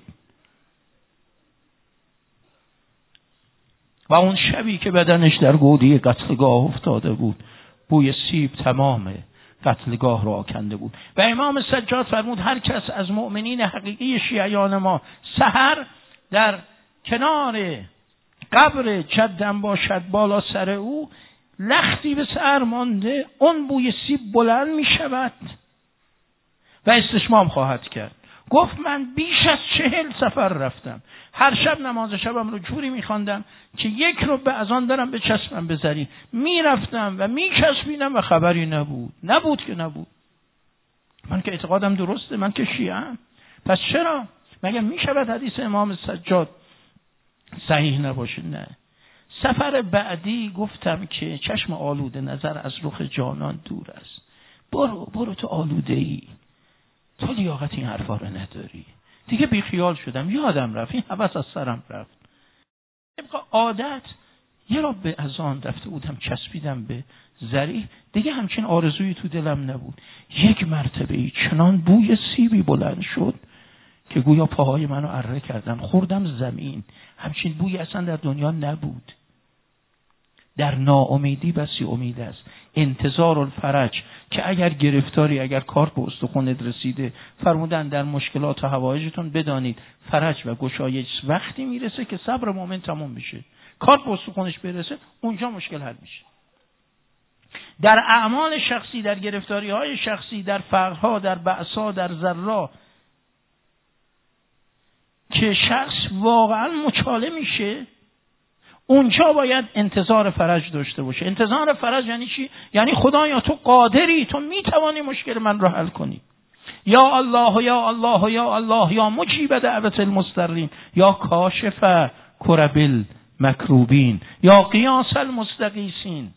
Speaker 1: و اون شبی که بدنش در گودی قتلگاه افتاده بود بوی سیب تمام قتلگاه را آکنده بود. و امام سجاد فرمود هر کس از مؤمنین حقیقی شیعیان ما سحر در کنار قبر جدم باشد بالا سر او لختی به سر مانده، اون بوی سیب بلند می شود و استشمام خواهد کرد. گفت من بیش از چهل سفر رفتم، هر شب نماز شبم رو جوری میخواندم که یک رو به از آن دارم به چشمم بذاری، میرفتم و میچسبیدم و خبری نبود. نبود که نبود. من که اعتقادم درسته، من که شیعه‌ام، پس چرا؟ مگر میشود حدیث امام سجاد صحیح نباشه؟ نه. سفر بعدی گفتم که چشم آلوده نظر از رخ جانان دور است. برو برو تو آلوده ای، تو لیاقت این حرفا رو نداری. دیگه بیخیال شدم، یادم رفت، این هوس از سرم رفت. طبق عادت یه را به اذان رفته بودم چسبیدم به زری، دیگه همچین آرزویی تو دلم نبود. یک مرتبه ای چنان بوی سیبی بلند شد که گویا پاهای منو اره کردن، خوردم زمین. همچین بوی اصلا در دنیا نبود. در ناامیدی بسی امید است. انتظار الفرج، که اگر گرفتاری، اگر کار به استخونت رسیده، فرمودن در مشکلات و حوایجتون بدانید فرج و گشایش وقتی میرسه که صبر مؤمن تمام بشه. کار به استخونش برسه اونجا مشکل حل میشه. در اعمال شخصی، در گرفتاری های شخصی، در فقرها، در بأسا، در ضرا که شخص واقعا مچاله میشه، اونجا باید انتظار فرج داشته باشه. انتظار فرج یعنی چی؟ یعنی خدایا تو قادری، تو میتوانی مشکل من رو حل کنی. یا الله یا الله یا الله یا مجیب دعوت المضطرین یا کاشف کرب المکروبین یا قیاس المستغیثین.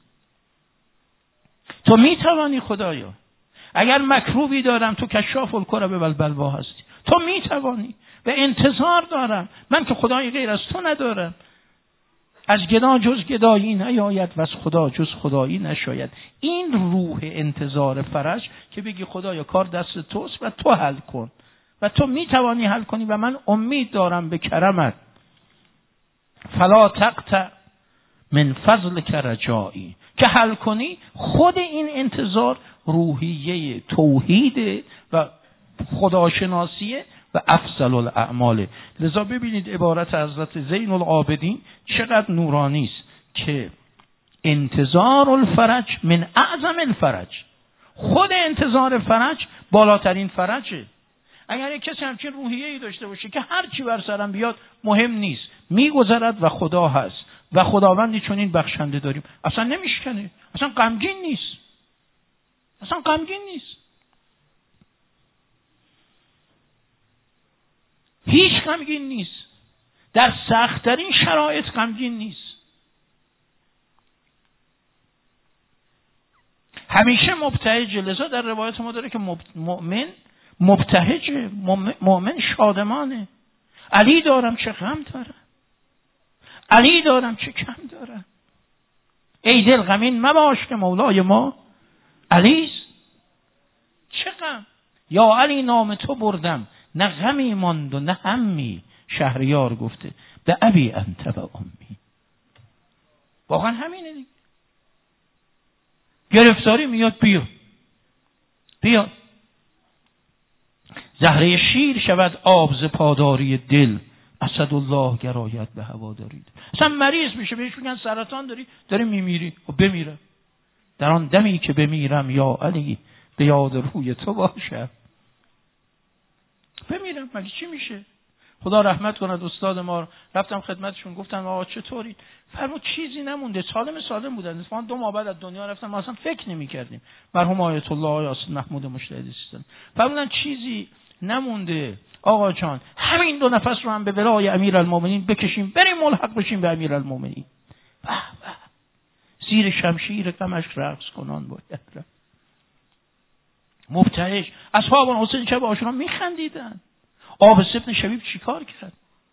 Speaker 1: تو میتوانی خدایا. اگر مکروبی دارم تو کشاف الکرب والبلوا هستی، تو میتوانی. و انتظار دارم، من که خدای غیر از تو ندارم. از گدا جز گدایی نیاید و از خدا جز خدایی نشاید. این روح انتظار فرج که بگی خدایا کار دست توست و تو حل کن و تو میتوانی حل کنی و من امید دارم به کرمت. فلا تقطع من فضلک رجایی، که حل کنی. خود این انتظار روحیه توحید و خداشناسیه و افضل الاعمال. لذا ببینید عبارت حضرت زین العابدین چقدر نورانی است که انتظار الفرج من اعظم الفرج. خود انتظار فرج بالاترین فرجه. اگر یک کسی همچین روحیه‌ای داشته باشه که هر چی بر سرم بیاد مهم نیست، میگذرد و خدا هست و خداوندی چون این بخشنده داریم، اصلا نمیشکنه، اصلا غمگین نیست، اصلا غمگین نیست، هیچ غمگین نیست، در سخت‌ترین شرایط غمگین نیست، همیشه مبتهجه. لذا در روایت ما داره که مؤمن مبتهجه، مؤمن شادمانه. علی دارم چه غم دارم، علی دارم چه کم دارم. ای دل غمین مباش که مولای ما علیست. چه غم، یا علی نام تو بردم، نه غمی ماند و نه همی. شهریار گفته به ابی انت و امی. واقعا همینه دیگه. گرفتاری میاد بیا بیا، زهره شیر شود آب ز پاداری دل، اسدالله گراید به هواداری دل. اصلا مریض میشه بهش میگن سرطان داری، داری میمیری، و بمیره. در آن دمی که بمیرم یا علی، به یاد روی تو باشم. بمیرم مگه چی میشه؟ خدا رحمت کند استاد ما، رفتم خدمتشون گفتم آقا چطوری؟ فرمود چیزی نمونده، سالم سالم بودن. ما دو ماه بعد از دنیا رفتن، ما اصلا فکر نمی‌کردیم. مرحوم آیت الله یاسین محمود مجتهدی سیستان فرمودن چیزی نمونده آقا جان، همین دو نفس رو هم به ولای امیرالمومنین بکشیم، بریم ملحق بشیم به امیرالمومنین. به به، زیر شمشیر غمش رقص کنان باید رفت. مبتهج. اصحاب حسین شب عاشقان میخندیدن. آبس ابن شبیب چیکار کرد؟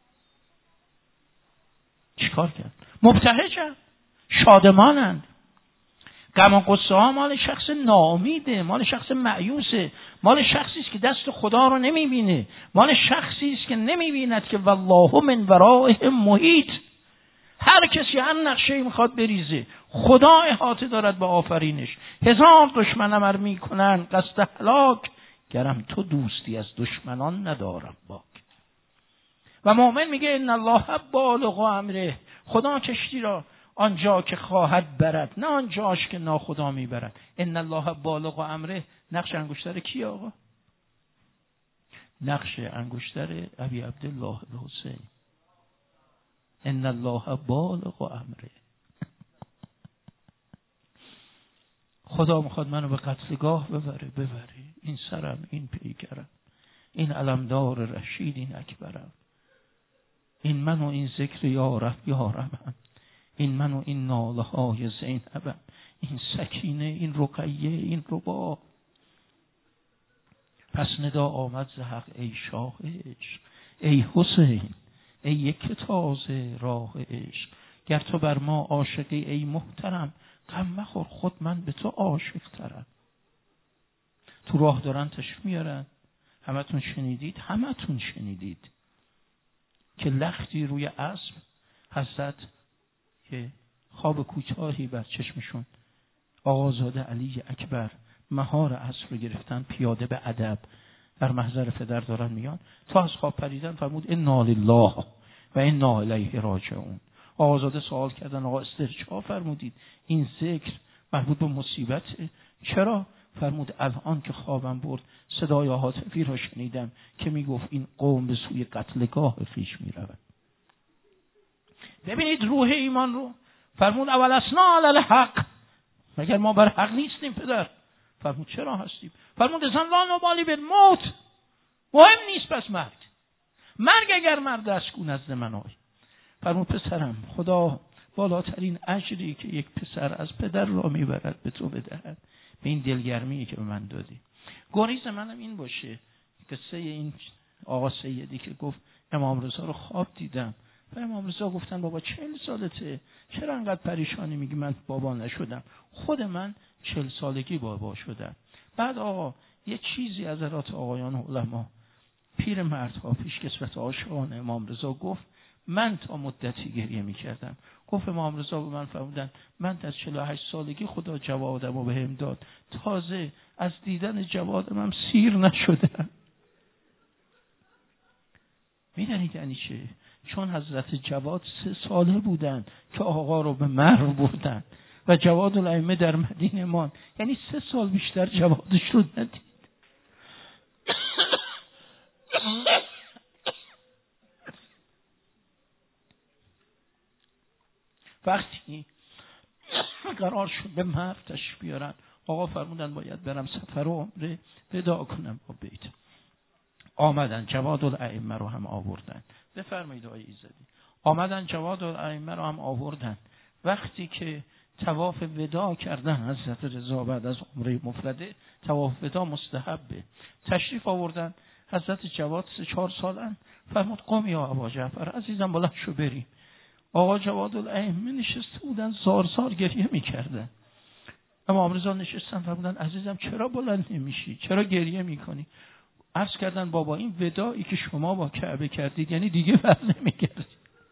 Speaker 1: چیکار کرد؟ مبتهجن، شادمانند. غم و غصه ها مال شخص ناامیده، مال شخص مایوسه، مال شخصی است که دست خدا رو نمیبینه، مال شخصی است که نمیبیند که والله من ورائهم محیط. هر کسی هر نقشه‌ای میخواد بریزه، خدا احاطه دارد به آفرینش. هزار دشمن امر میکنن قصد هلاک، گرم تو دوستی از دشمنان ندارم باک. و مؤمن میگه ان الله بالغ امره، خدا کشتی را آنجا که خواهد برد، نه آنجاش که ناخدا میبرد. ان الله بالغ امره. نقش انگشتر کی آقا؟ نقش انگشتر ابی عبدالله الحسین. ان الله بالغ امره. خدا میخواد منو به قتلگاه ببره ببره این سرم، این پیکرم، این علمدار رشید، این اکبرم، این من و این ذکر یارب یارمم، این من و این ناله های زینبم، این سکینه، این رقیه، این ربا. پس ندا آمد ز حق ای شاه عشق، ای حسین، ای یک تازه راه عشق. گر تو بر ما عاشقی ای محترم، غم مخور خود من به تو عاشق ترم. تو راه دارن تشریف میارن، همتون شنیدید، همتون شنیدید که لختی روی اسب حضرت که خواب کوتاهی بر چشمشون، آقازاده علی اکبر مهار اسب رو گرفتن، پیاده به ادب در محضر پدر دارن میان. تا از خواب پریدن فرمود انا لله و انا الیه راجعون. آقازاده سوال کردن آقا استرجاع فرمودید، این ذکر مربوط به مصیبت چرا؟ فرمود الان که خوابم برد صدای هاتفی را شنیدم که میگفت این قوم به سوی قتلگاه خویش میرود. ببینید روح ایمان رو. فرمود اول اسنا علی الحق، مگر ما بر حق نیستیم پدر؟ فرمود چرا هستیم؟ فرمود ازن لا نبالی بالموت، مهم نیست پس مرگ، مرگ اگر مرد است کو نزد من آی. فرمود پسرم خدا بالاترین اجری که یک پسر از پدر را میبرد به تو بدهد، به این دلگرمی که به من دادی. گریز منم این باشه قصه این آقا سیدی که گفت امام رضا رو خواب دیدم و امام رضا گفتن بابا چهل سالته، چرا انقدر پریشانی میگی من بابا نشدم؟ خود من چهل سالگی بابا شدم. بعد آقا یه چیزی از حضرات آقایان علما پیر مردها پیش کسوت عاشقان امام رضا گفت، من تا مدتی گریه میکردم. گفت امام رضا به من فرمودن من در چهل و هشت سالگی خدا جوادم رو بهم داد، تازه از دیدن جوادم هم سیر نشدم. میدونید یعنی چه؟ چون حضرت جواد سه ساله بودن که آقا رو به مرگ بردن. و جواد الائمه در مدینه مان. یعنی سه سال بیشتر جوادش رو ندید. وقتی قرار شد به مرو تشریف بیارن، آقا فرمودن باید برم سفر و عمره وداع کنم با بیت. آمدن جواد الائمه رو هم آوردن. بفرمایید آقای ایزدی. آمدن جواد الائمه رو هم آوردن. وقتی که طواف وداع کردن حضرت رضا بعد از عمره مفرده، طواف وداع مستحبه، تشریف آوردن. حضرت جواد سه چهار سالن. فرمود قم یا ابا جعفر، عزیزم بلند شو بریم. آقا جواد الائمه نشسته بودن، زار زار گریه میکردن. امام رضا نشستن فرمودن عزیزم چرا بلند نمیشی؟ چرا گریه میکنی؟ عرض کردن بابا این وداعی که شما با کعبه کردید یعنی دیگه بر نمیگردید.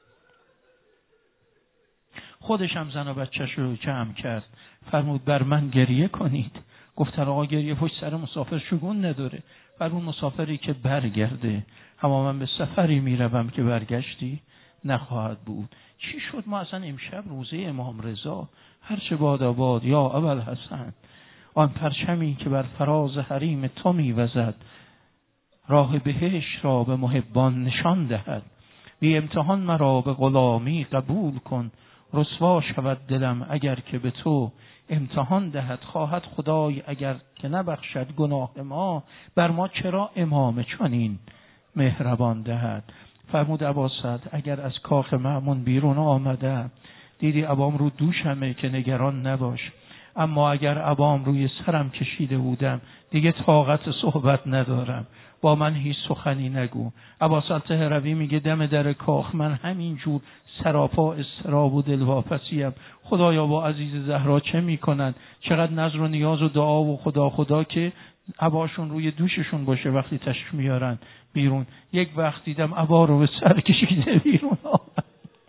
Speaker 1: خودش هم زن و بچه‌ش رو جمع کرد. فرمود بر من گریه کنید. گفتن آقا گریه پشت سر مسافر شگون نداره. بر اون مسافری که برگرده، اما من به سفری میروم که برگشتی نخواهد بود. چی شد؟ ما اصلا امشب روزه امام رضا، هرچه باد آباد یا ابوالحسن، آن پرچمی که بر فراز حریم تو میوزد، راه بهشت را به محبان نشان دهد. بی امتحان مرا به غلامی قبول کن، رسوا شود دلم اگر که به تو امتحان دهد. خواهد خدای اگر که نبخشد گناه ما، بر ما چرا امام چنین مهربان دهد. فرمود ابا سعد اگر از کاخ مأمون بیرون آمده دیدی ابام رو دوشمه که نگران نباش، اما اگر ابام روی سرم کشیده بودم دیگه طاقت صحبت ندارم، با من هیچ سخنی نگو. ابا سعد طهروی میگه دم در کاخ من همین جور سراپا استراب و دلواپسیم. خدایا با عزیز زهرا چه میکنن؟ چقدر نظر و نیاز و دعا و خدا خدا که اباشون روی دوششون باشه وقتی تشریف میارن بیرون. یک وقت دیدم ابا رو به سر کشیده بیرون آمد،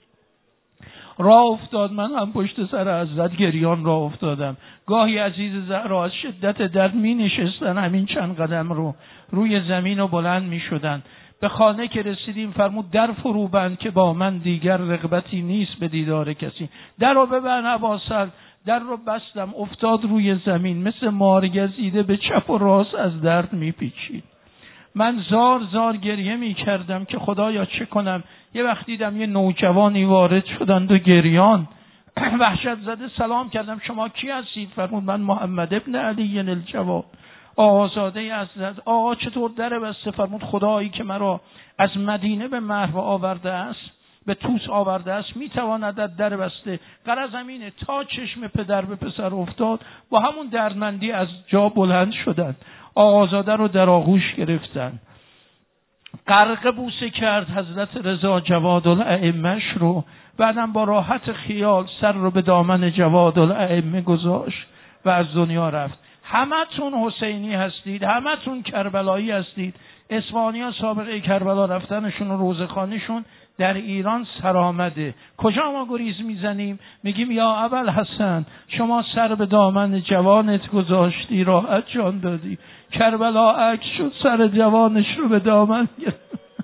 Speaker 1: راه افتاد، من هم پشت سر حضرت گریان راه افتادم. گاهی عزیز زهرا از شدت درد می نشستن، همین چند قدم رو روی زمین و بلند می شدن. به خانه که رسیدیم فرمود در فرو بند که با من دیگر رغبتی نیست به دیدار کسی. در رو ببند ابا سعد. در رو بستم، افتاد روی زمین مثل مارگزیده به چپ و راست از درد می پیچید. من زار زار گریه می کردم که خدایا چه کنم. یه وقت دیدم یه نوجوانی وارد شدند و گریان، وحشت زده سلام کردم شما کی هستید؟ فرمود من محمد ابن علی الجواد، آقازاده حضرت. آقا چطور در بسته؟ فرمود خدایی که مرا از مدینه به مرو آورده است، به توس آورده است، میتواند در بسته. قرار زمینه تا چشم پدر به پسر افتاد با همون دردمندی از جا بلند شدند. آقازاده رو در آغوش گرفتن، غرقه بوسه کرد حضرت رضا جواد الائمه‌ش رو. بعدم با راحت خیال سر رو به دامن جواد الائمه گذاشت و از دنیا رفت. همتون حسینی هستید، همتون کربلایی هستید. اصفهانی‌ها سابقه کربلا رفتنشون و روزخانیشون در ایران سرآمده. کجا ما گریز میزنیم؟ میگیم یا ابوالحسن شما سر به دامن جوانت گذاشتی، راحت جان دادی. کربلا عکس شد، سر جوانش رو به دامن گرفت.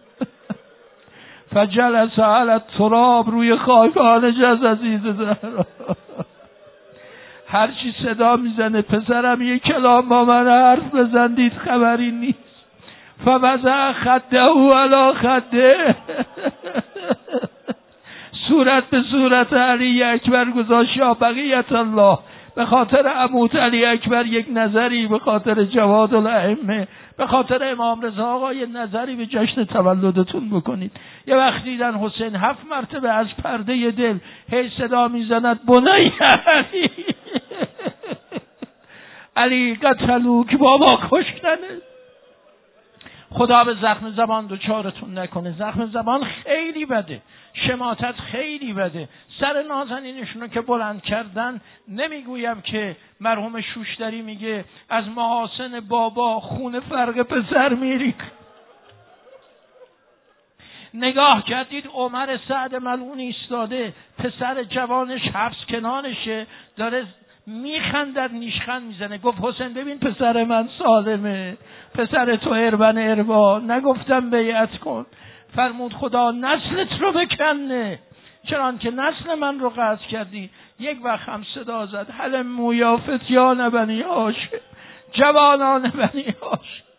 Speaker 1: فجلس علی التراب، روی خاک آنش از عزیز زهرا. هر چی صدا میزنه پسرم یک کلام با من حرف بزندید خبری نیست. فوضع خده او علی خده، صورت به صورت علی اکبر گذاشت. یا بقیت الله، به خاطر عموت علی اکبر یک نظری، به خاطر جواد الائمه، به خاطر امام رضا آقا یه نظری به جشن تولدتون بکنید. یه وقت دیدن حسین هفت مرتبه از پرده دل هی صدا میزند بنی علی، علی قتلوک، بابا کشتنه. خدا به زخم زبان دوچارتون نکنه. زخم زبان خیلی بده، شماتت خیلی بده. سر نازنینشونو که بلند کردن، نمیگویم که مرحوم شوشتری میگه از محاسن بابا خون فرق پسر میری. نگاه کردید عمر سعد ملعون ایستاده، پسر جوانش حبس کنانشه، داره میخندد، نیشخند میزنه. گفت حسین ببین پسر من سالمه، پسر تو اربن اربا، نگفتم بیعت کن. فرمود خدا نسلت رو بکنه. چنان که نسل من رو قطع کردی. یک وقت هم صدا زد هل مویا فتیان بنی هاشم، جوانان بنی هاشم،